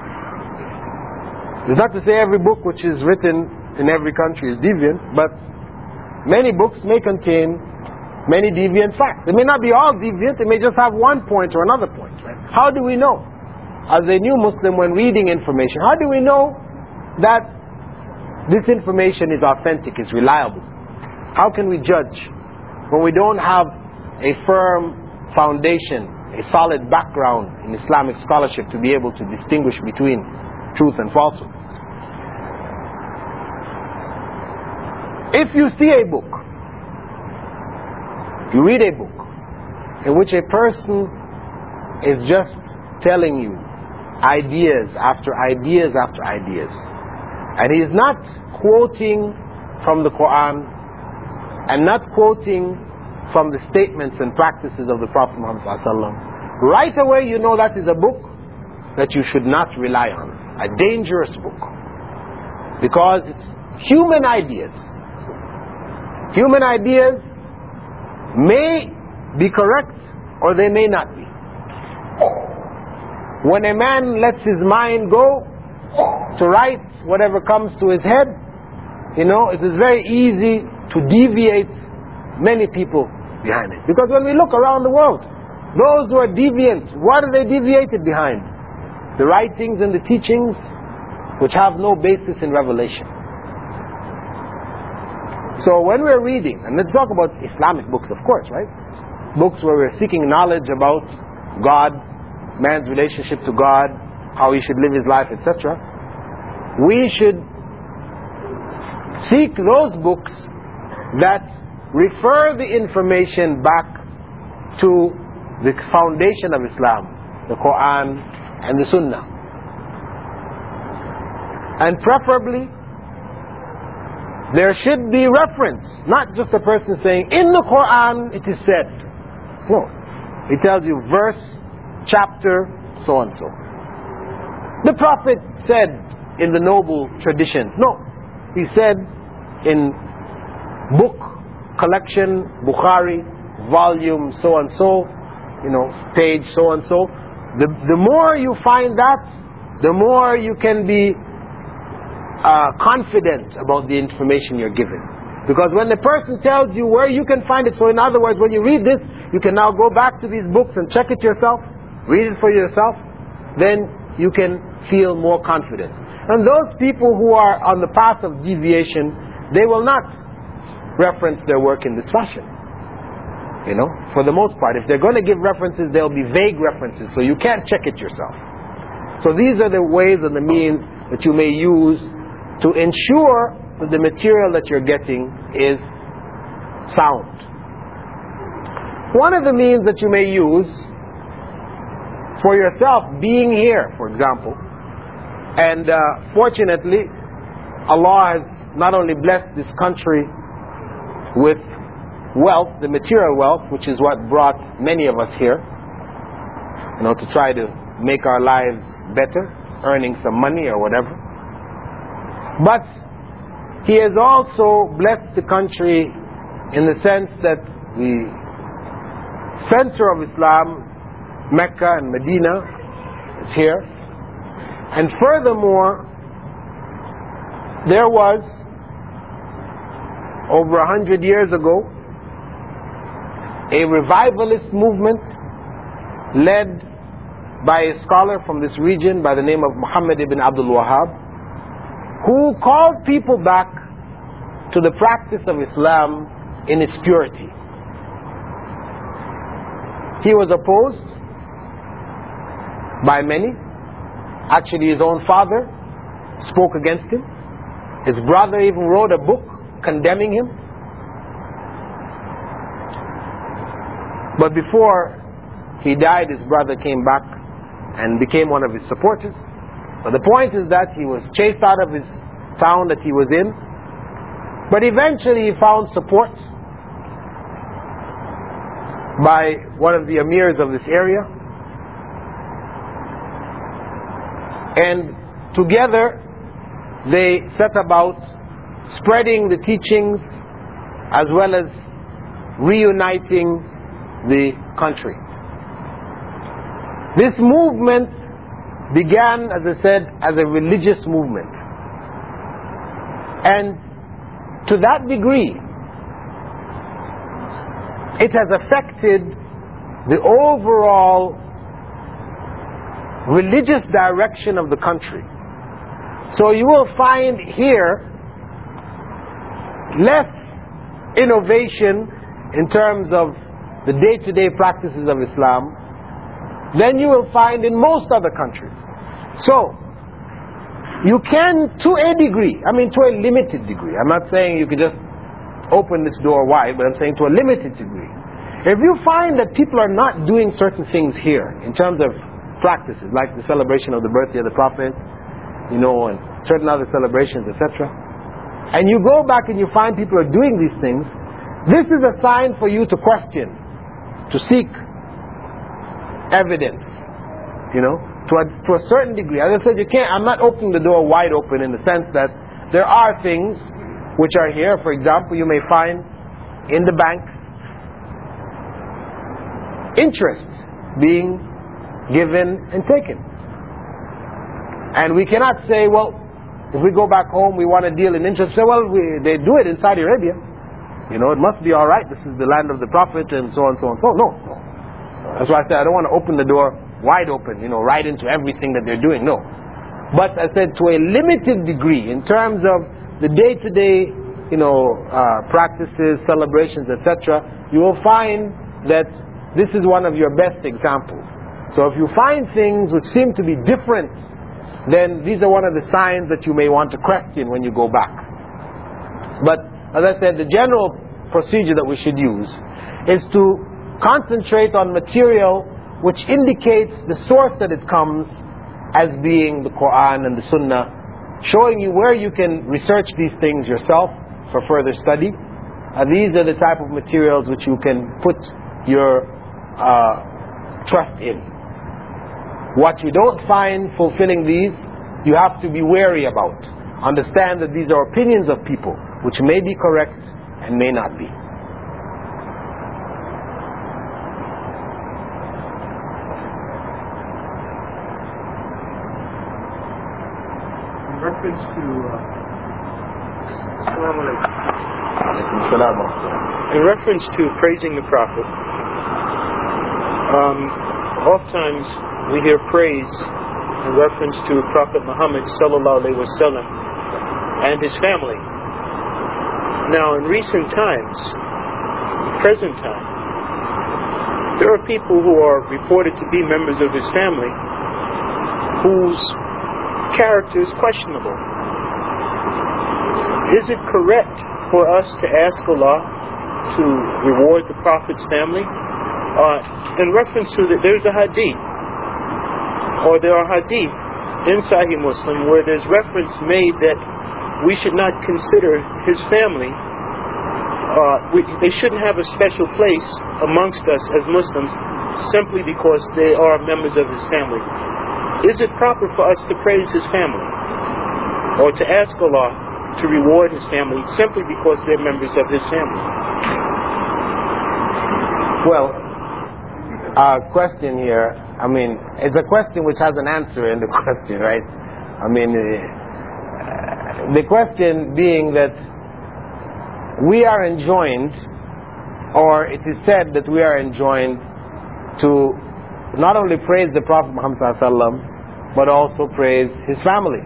It's not to say every book which is written in every country is deviant, but many books may contain many deviant facts. They may not be all deviant, they may just have one point or another point. Right? How do we know? As a new Muslim, when reading information, how do we know that this information is authentic, is reliable? How can we judge when we don't have a firm foundation, a solid background in Islamic scholarship to be able to distinguish between truth and falsehood? If you see a book, you read a book in which a person is just telling you ideas after ideas after ideas, and he is not quoting from the Quran and not quoting from the statements and practices of the Prophet Muhammad ﷺ, right away you know that is a book that you should not rely on, a dangerous book, because it's human ideas. Human ideas may be correct or they may not be. When a man lets his mind go to write whatever comes to his head, it is very easy to deviate many people behind it. Because when we look around the world, those who are deviant, what are they deviated behind? The writings and the teachings which have no basis in revelation. So when we're reading, and let's talk about Islamic books, of course, right? Books where we're seeking knowledge about God, man's relationship to God, how he should live his life, etc. We should seek those books that refer the information back to the foundation of Islam, the Quran and the Sunnah. And preferably, there should be reference, not just a person saying, in the Quran it is said. No. He tells you verse, chapter, so and so. The Prophet said in the noble traditions. No. He said in book, collection, Bukhari, volume, so and so, page, so and so. The more you find that, the more you can be confident about the information you're given. Because when the person tells you where you can find it, so in other words, when you read this, you can now go back to these books and check it yourself, read it for yourself, then you can feel more confident. And those people who are on the path of deviation, they will not reference their work in this fashion. For the most part, if they're going to give references, they'll be vague references, so you can't check it yourself. So these are the ways and the means that you may use to ensure that the material that you're getting is sound. One of the means that you may use for yourself, being here, for example, and fortunately, Allah has not only blessed this country with wealth, the material wealth, which is what brought many of us here, to try to make our lives better, earning some money or whatever. But he has also blessed the country in the sense that the center of Islam, Mecca and Medina, is here. And furthermore, there was, over 100 years ago, a revivalist movement led by a scholar from this region by the name of Muhammad ibn Abdul Wahhab, who called people back to the practice of Islam in its purity. He was opposed by many. Actually, his own father spoke against him. His brother even wrote a book condemning him. But before he died, his brother came back and became one of his supporters. But the point is that he was chased out of his town that he was in. But eventually he found support by one of the emirs of this area. And together they set about spreading the teachings as well as reuniting the country. This movement began, as I said, as a religious movement. And to that degree, it has affected the overall religious direction of the country. So you will find here less innovation in terms of the day-to-day practices of Islam than you will find in most other countries. So you can, to a degree, to a limited degree, I'm not saying you can just open this door wide, but I'm saying to a limited degree. If you find that people are not doing certain things here in terms of practices, like the celebration of the birthday of the Prophet, and certain other celebrations, etc., and you go back and you find people are doing these things, this is a sign for you to question, to seek evidence, to a certain degree. As I said, I'm not opening the door wide open in the sense that there are things which are here. For example, you may find in the banks interest being given and taken. And we cannot say, well, if we go back home, we want to deal in interest. Say, well, they do it in Saudi Arabia. It must be all right. This is the land of the Prophet and so on, so on, so on. No. That's why I said I don't want to open the door wide open, right into everything that they're doing. No. But I said to a limited degree, in terms of the day-to-day, practices, celebrations, etc., you will find that this is one of your best examples. So if you find things which seem to be different, then these are one of the signs that you may want to question when you go back. But as I said, the general procedure that we should use is to concentrate on material which indicates the source that it comes as being the Quran and the Sunnah, showing you where you can research these things yourself for further study. These are the type of materials which you can put your trust in. What you don't find fulfilling these, you have to be wary about. Understand that these are opinions of people which may be correct and may not be. In reference to in reference to praising the Prophet, oftentimes we hear praise in reference to Prophet Muhammad sallallahu alaihi wasallam and his family. Now, in recent times, present time, there are people who are reported to be members of his family whose character is questionable. Is it correct for us to ask Allah to reward the Prophet's family? In reference to that, there's a hadith, or there are hadith in Sahih Muslim where there's reference made that we should not consider his family, they shouldn't have a special place amongst us as Muslims simply because they are members of his family. Is it proper for us to praise his family, or to ask Allah to reward his family simply because they're members of his family? Well, our question here, I mean, it's a question which has an answer in the question, right? I mean, the question being that we are enjoined, or it is said that we are enjoined to not only praise the Prophet Muhammad ﷺ, but also praise his family.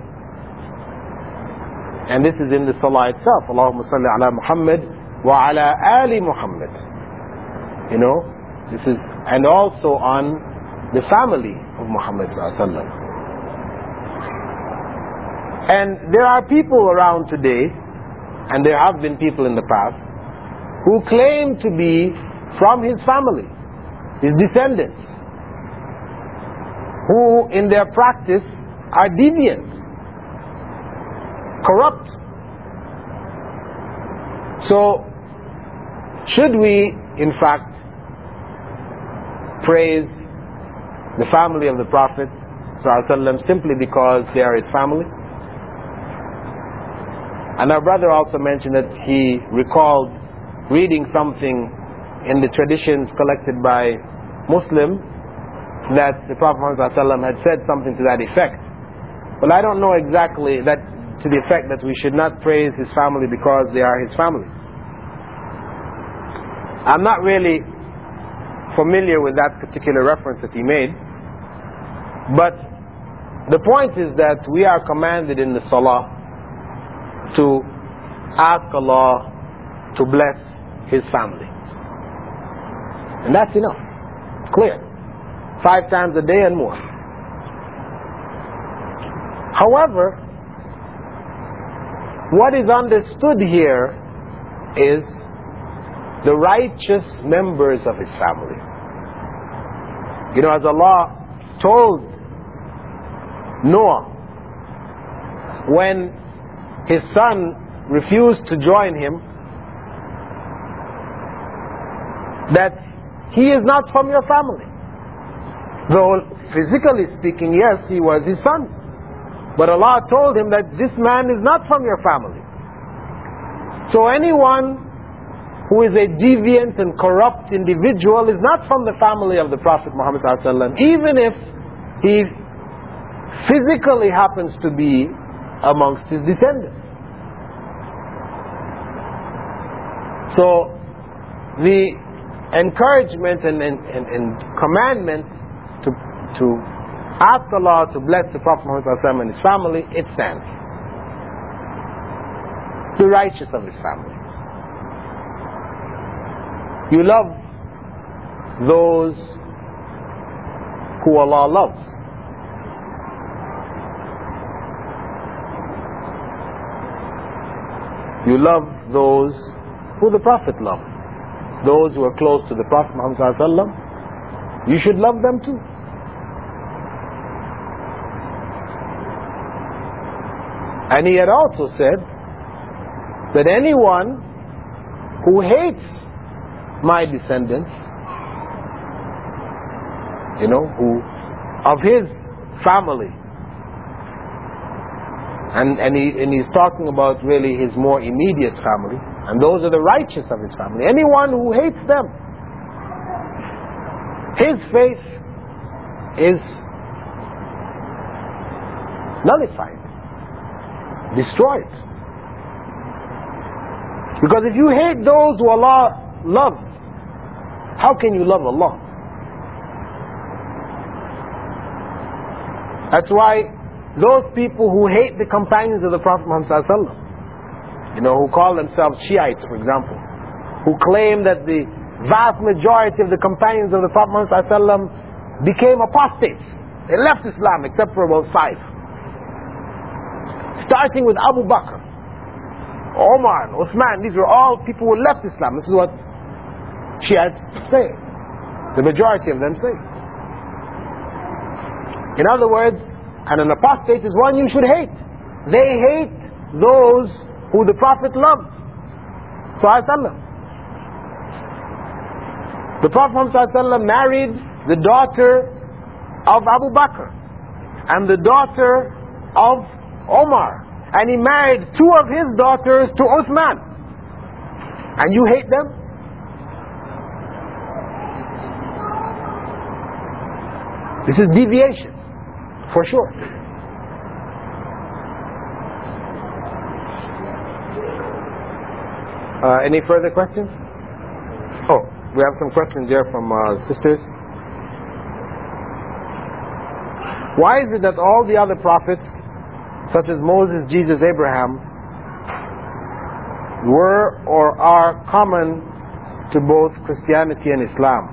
And this is in the Salah itself. Allahumma salli ala Muhammad wa ala ali Muhammad. You know, this is, and also on the family of Muhammad ﷺ. And there are people around today, and there have been people in the past, who claim to be from his family, his descendants, who in their practice are deviant, corrupt. So, should we, in fact, praise the family of the Prophet ﷺ simply because they are his family? And our brother also mentioned that he recalled reading something in the traditions collected by Muslim, that the Prophet Muhammad ﷺ had said something to that effect. Well, I don't know exactly that, to the effect that we should not praise his family because they are his family. I'm not really familiar with that particular reference that he made, but the point is that we are commanded in the Salah to ask Allah to bless his family, and that's enough. It's clear. 5 times a day and more. However, what is understood here is the righteous members of his family. You know, as Allah told Noah when his son refused to join him, that he is not from your family. Though physically speaking, yes, he was his son, but Allah told him that this man is not from your family. So anyone who is a deviant and corrupt individual is not from the family of the Prophet Muhammad ﷺ, even if he physically happens to be amongst his descendants. So the encouragement and commandment to ask Allah to bless the Prophet Muhammad ﷺ and his family, it stands. The righteous of his family. You love those who Allah loves. You love those who the Prophet loved. Those who are close to the Prophet Muhammad ﷺ, you should love them too. And he had also said that anyone who hates my descendants, you know, who of his family, and he's talking about really his more immediate family, and those are the righteous of his family. Anyone who hates them, his faith is nullified, destroyed. Because if you hate those who Allah loves, how can you love Allah? That's why those people who hate the companions of the Prophet Muhammad ﷺ, you know, who call themselves Shiites, for example, who claim that the vast majority of the companions of the Prophet Muhammad ﷺ became apostates. They left Islam except for about 5. Starting with Abu Bakr, Omar, and Uthman, these were all people who left Islam. This is what Shiites say. The majority of them say. In other words, and an apostate is one you should hate. They hate those who the Prophet loved. The Prophet ﷺ married the daughter of Abu Bakr and the daughter of Omar, and he married two of his daughters to Uthman, and you hate them? This is deviation, for sure. Any further questions? Oh, we have some questions there from sisters. Why is it that all the other prophets, such as Moses, Jesus, Abraham, were or are common to both Christianity and Islam?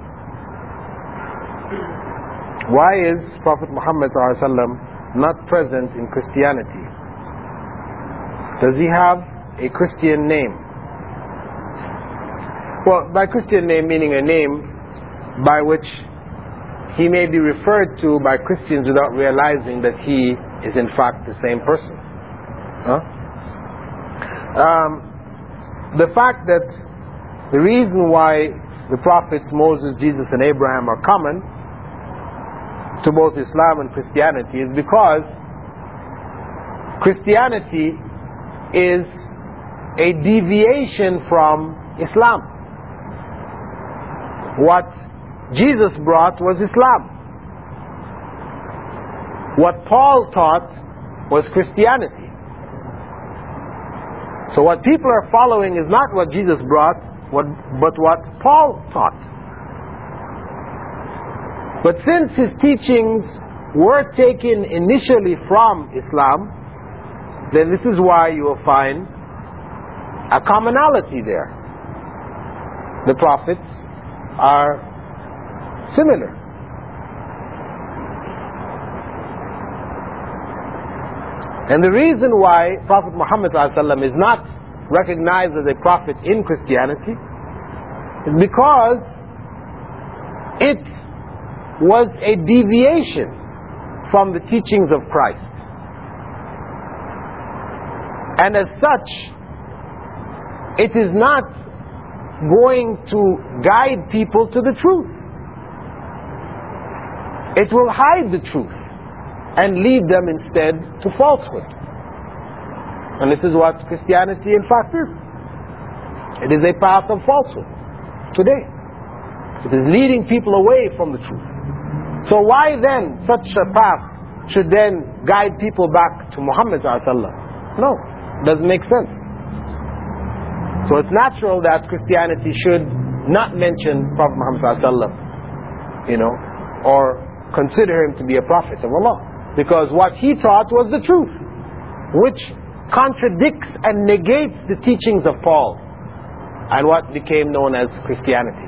Why is Prophet Muhammad ﷺ not present in Christianity? Does he have a Christian name? Well, by Christian name meaning a name by which he may be referred to by Christians without realizing that he is in fact the same person. The fact that the reason why the prophets Moses, Jesus and Abraham are common to both Islam and Christianity is because Christianity is a deviation from Islam. What Jesus brought was Islam. What Paul taught was Christianity. So what people are following is not what Jesus brought, but what Paul taught. But since his teachings were taken initially from Islam, then this is why you will find a commonality there. The prophets are similar. And the reason why Prophet Muhammad ﷺ is not recognized as a prophet in Christianity is because it was a deviation from the teachings of Christ. And as such, it is not going to guide people to the truth. It will hide the truth and lead them instead to falsehood. And this is what Christianity in fact is. It is a path of falsehood today. It is leading people away from the truth. So why then such a path should then guide people back to Muhammad ﷺ? No, it doesn't make sense. So it's natural that Christianity should not mention Prophet Muhammad ﷺ, or consider him to be a prophet of Allah. Because what he taught was the truth, which contradicts and negates the teachings of Paul and what became known as Christianity.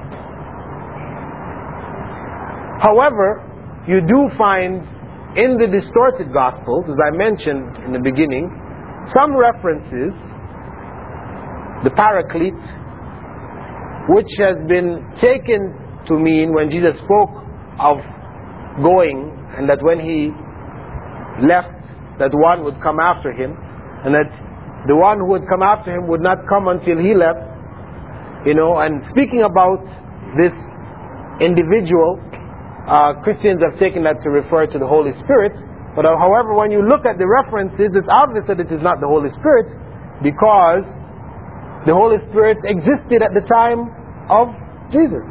However, you do find in the distorted Gospels, as I mentioned in the beginning, some references, the Paraclete, which has been taken to mean when Jesus spoke of going, and that when he left, that one would come after him, and that the one who would come after him would not come until he left, and speaking about this individual, Christians have taken that to refer to the Holy Spirit. But however, when you look at the references, it's obvious that it is not the Holy Spirit, because the Holy Spirit existed at the time of Jesus.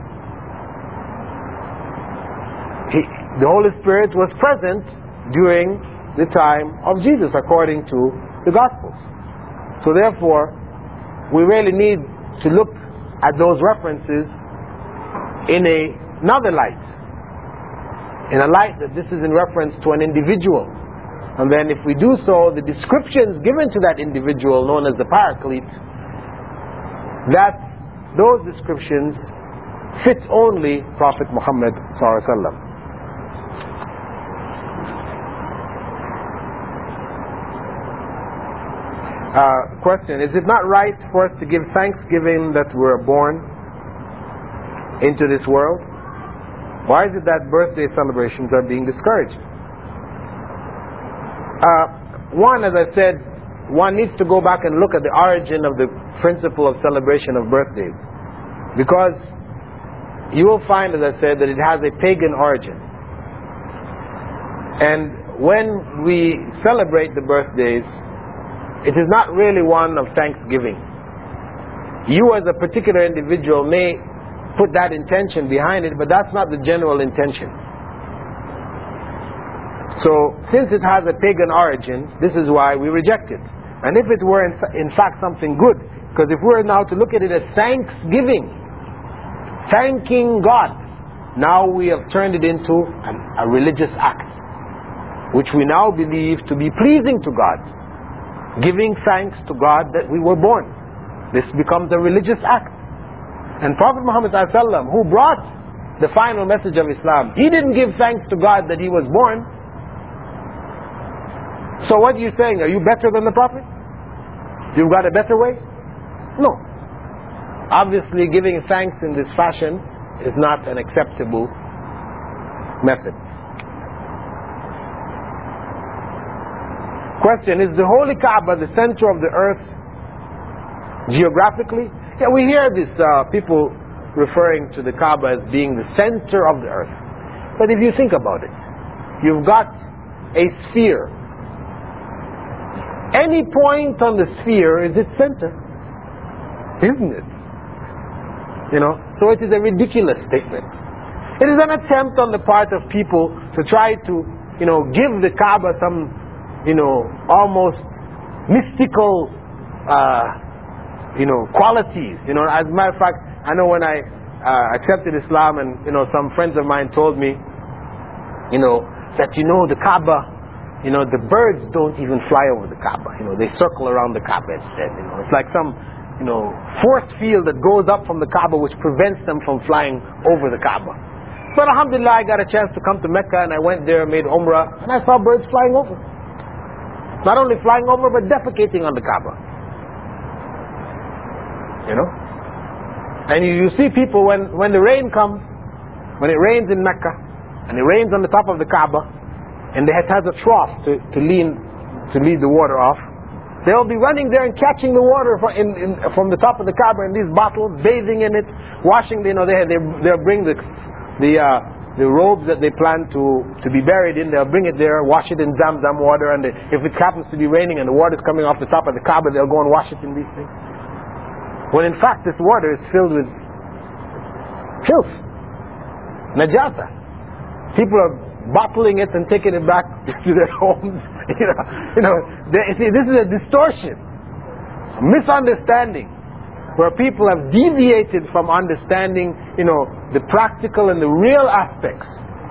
The Holy Spirit was present during the time of Jesus, according to the Gospels. So therefore, we really need to look at those references in another light. In a light that this is in reference to an individual. And then if we do so, the descriptions given to that individual, known as the Paraclete, that those descriptions fit only Prophet Muhammad ﷺ. Question: is it not right for us to give thanksgiving that we were born into this world? Why is it that birthday celebrations are being discouraged? One, as I said, one needs to go back and look at the origin of the principle of celebration of birthdays. Because you will find, as I said, that it has a pagan origin. And when we celebrate the birthdays, it is not really one of thanksgiving. You as a particular individual may put that intention behind it, but that's not the general intention. So, since it has a pagan origin, this is why we reject it. And if it were in fact something good, because if we're now to look at it as thanksgiving, thanking God, now we have turned it into a religious act, which we now believe to be pleasing to God, giving thanks to God that we were born. This becomes a religious act. And Prophet Muhammad ﷺ, who brought the final message of Islam, he didn't give thanks to God that he was born. So what are you saying? Are you better than the Prophet? You've got a better way? No. Obviously, giving thanks in this fashion is not an acceptable method. Question: is the Holy Kaaba the center of the earth geographically? Yeah, we hear this people referring to the Kaaba as being the center of the earth. But if you think about it, you've got a sphere. Any point on the sphere is its center, isn't it? You know, so it is a ridiculous statement. It is an attempt on the part of people to try to, give the Kaaba some, almost mystical, qualities. As a matter of fact, I know when I accepted Islam, and some friends of mine told me, that the Kaaba, the birds don't even fly over the Kaaba. They circle around the Kaaba instead. It's like some, force field that goes up from the Kaaba which prevents them from flying over the Kaaba. But alhamdulillah, I got a chance to come to Mecca, and I went there, made Umrah, and I saw birds flying over. Not only flying over, but defecating on the Kaaba. And you see people when the rain comes, when it rains in Mecca, and it rains on the top of the Kaaba, and it has a trough to lead the water off, they'll be running there and catching the water from the top of the Kaaba in these bottles, bathing in it, washing. They'll bring the robes that they plan to be buried in. They'll bring it there, wash it in Zamzam water, and if it happens to be raining and the water's coming off the top of the Kaaba, they'll go and wash it in these things. When in fact this water is filled with filth, najasa. People are bottling it and taking it back to their homes. This is a distortion, a misunderstanding, where people have deviated from understanding, the practical and the real aspects.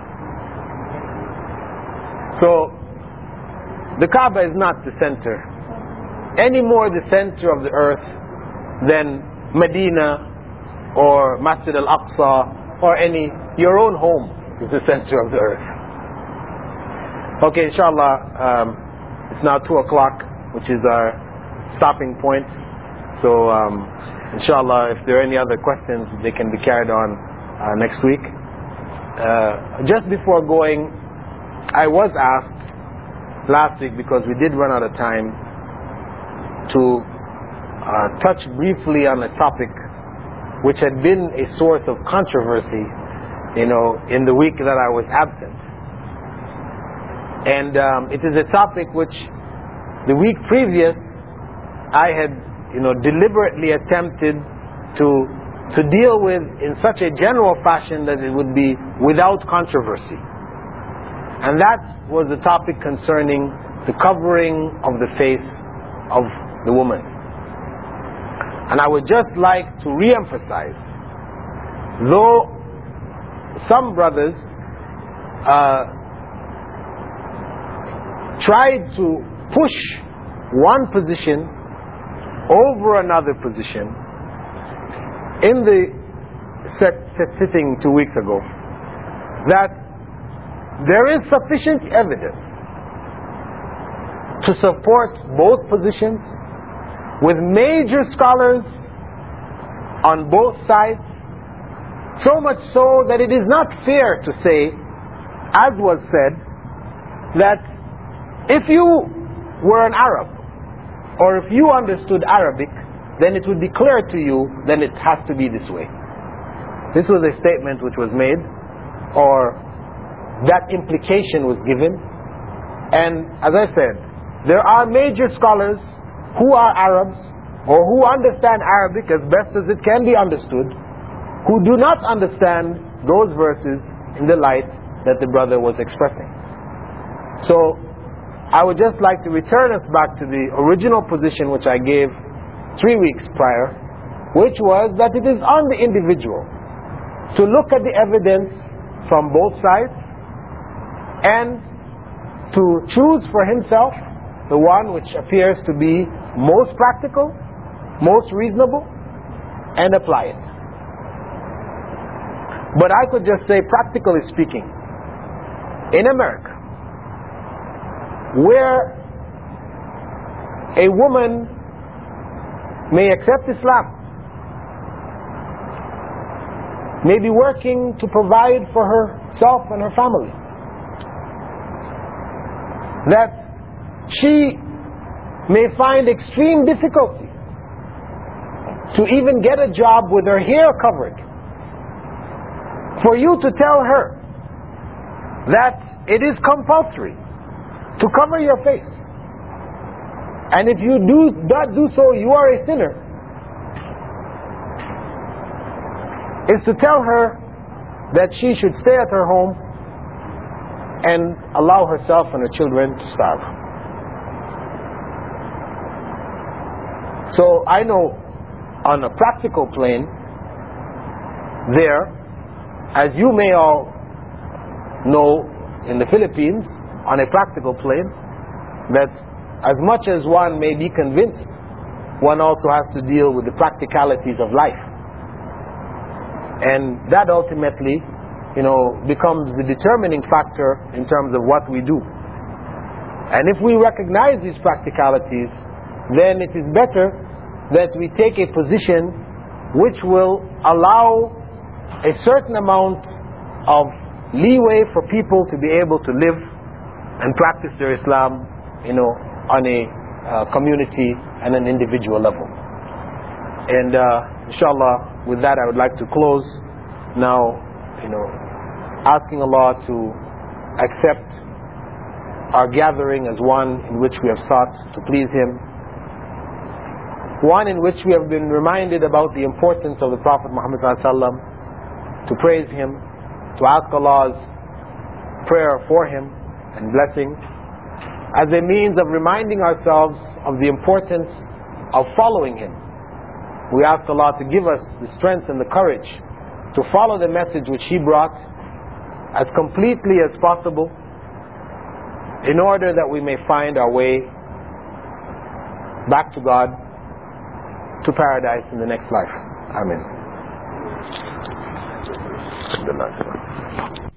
So, the Kaaba is not the center, any more the center of the earth than Medina or Masjid al-Aqsa or your own home is the center of the earth. Okay, inshallah, it's now 2 o'clock, which is our stopping point. So, inshallah, if there are any other questions, they can be carried on next week. Just before going, I was asked last week, because we did run out of time, to touch briefly on a topic which had been a source of controversy, in the week that I was absent. And it is a topic which the week previous I had, deliberately attempted to deal with in such a general fashion that it would be without controversy. And that was the topic concerning the covering of the face of the woman. And I would just like to re-emphasize, though some brothers tried to push one position over another position in the sitting 2 weeks ago, that there is sufficient evidence to support both positions, with major scholars on both sides, so much so that it is not fair to say, as was said, that if you were an Arab, or if you understood Arabic, then it would be clear to you, then it has to be this way. This was a statement which was made, or that implication was given. And as I said, there are major scholars who are Arabs, or who understand Arabic as best as it can be understood, who do not understand those verses in the light that the brother was expressing. So I would just like to return us back to the original position which I gave 3 weeks prior, which was that it is on the individual to look at the evidence from both sides and to choose for himself the one which appears to be most practical, most reasonable, and apply it. But I could just say, practically speaking, in America, where a woman may accept Islam, may be working to provide for herself and her family, that she may find extreme difficulty to even get a job with her hair covered, for you to tell her that it is compulsory to cover your face, and if you do not do so, you are a sinner, is to tell her that she should stay at her home and allow herself and her children to starve. So I know on a practical plane there, as you may all know in the Philippines, on a practical plane, that as much as one may be convinced, one also has to deal with the practicalities of life. And that ultimately, becomes the determining factor in terms of what we do. And if we recognize these practicalities, then it is better that we take a position which will allow a certain amount of leeway for people to be able to live and practice their Islam, on a community and an individual level. And inshallah, with that I would like to close now, asking Allah to accept our gathering as one in which we have sought to please Him, one in which we have been reminded about the importance of the Prophet Muhammad ﷺ, to praise him, to ask Allah's prayer for him and blessing, as a means of reminding ourselves of the importance of following him. We ask Allah to give us the strength and the courage to follow the message which He brought as completely as possible, in order that we may find our way back to God, to paradise in the next life. Amen.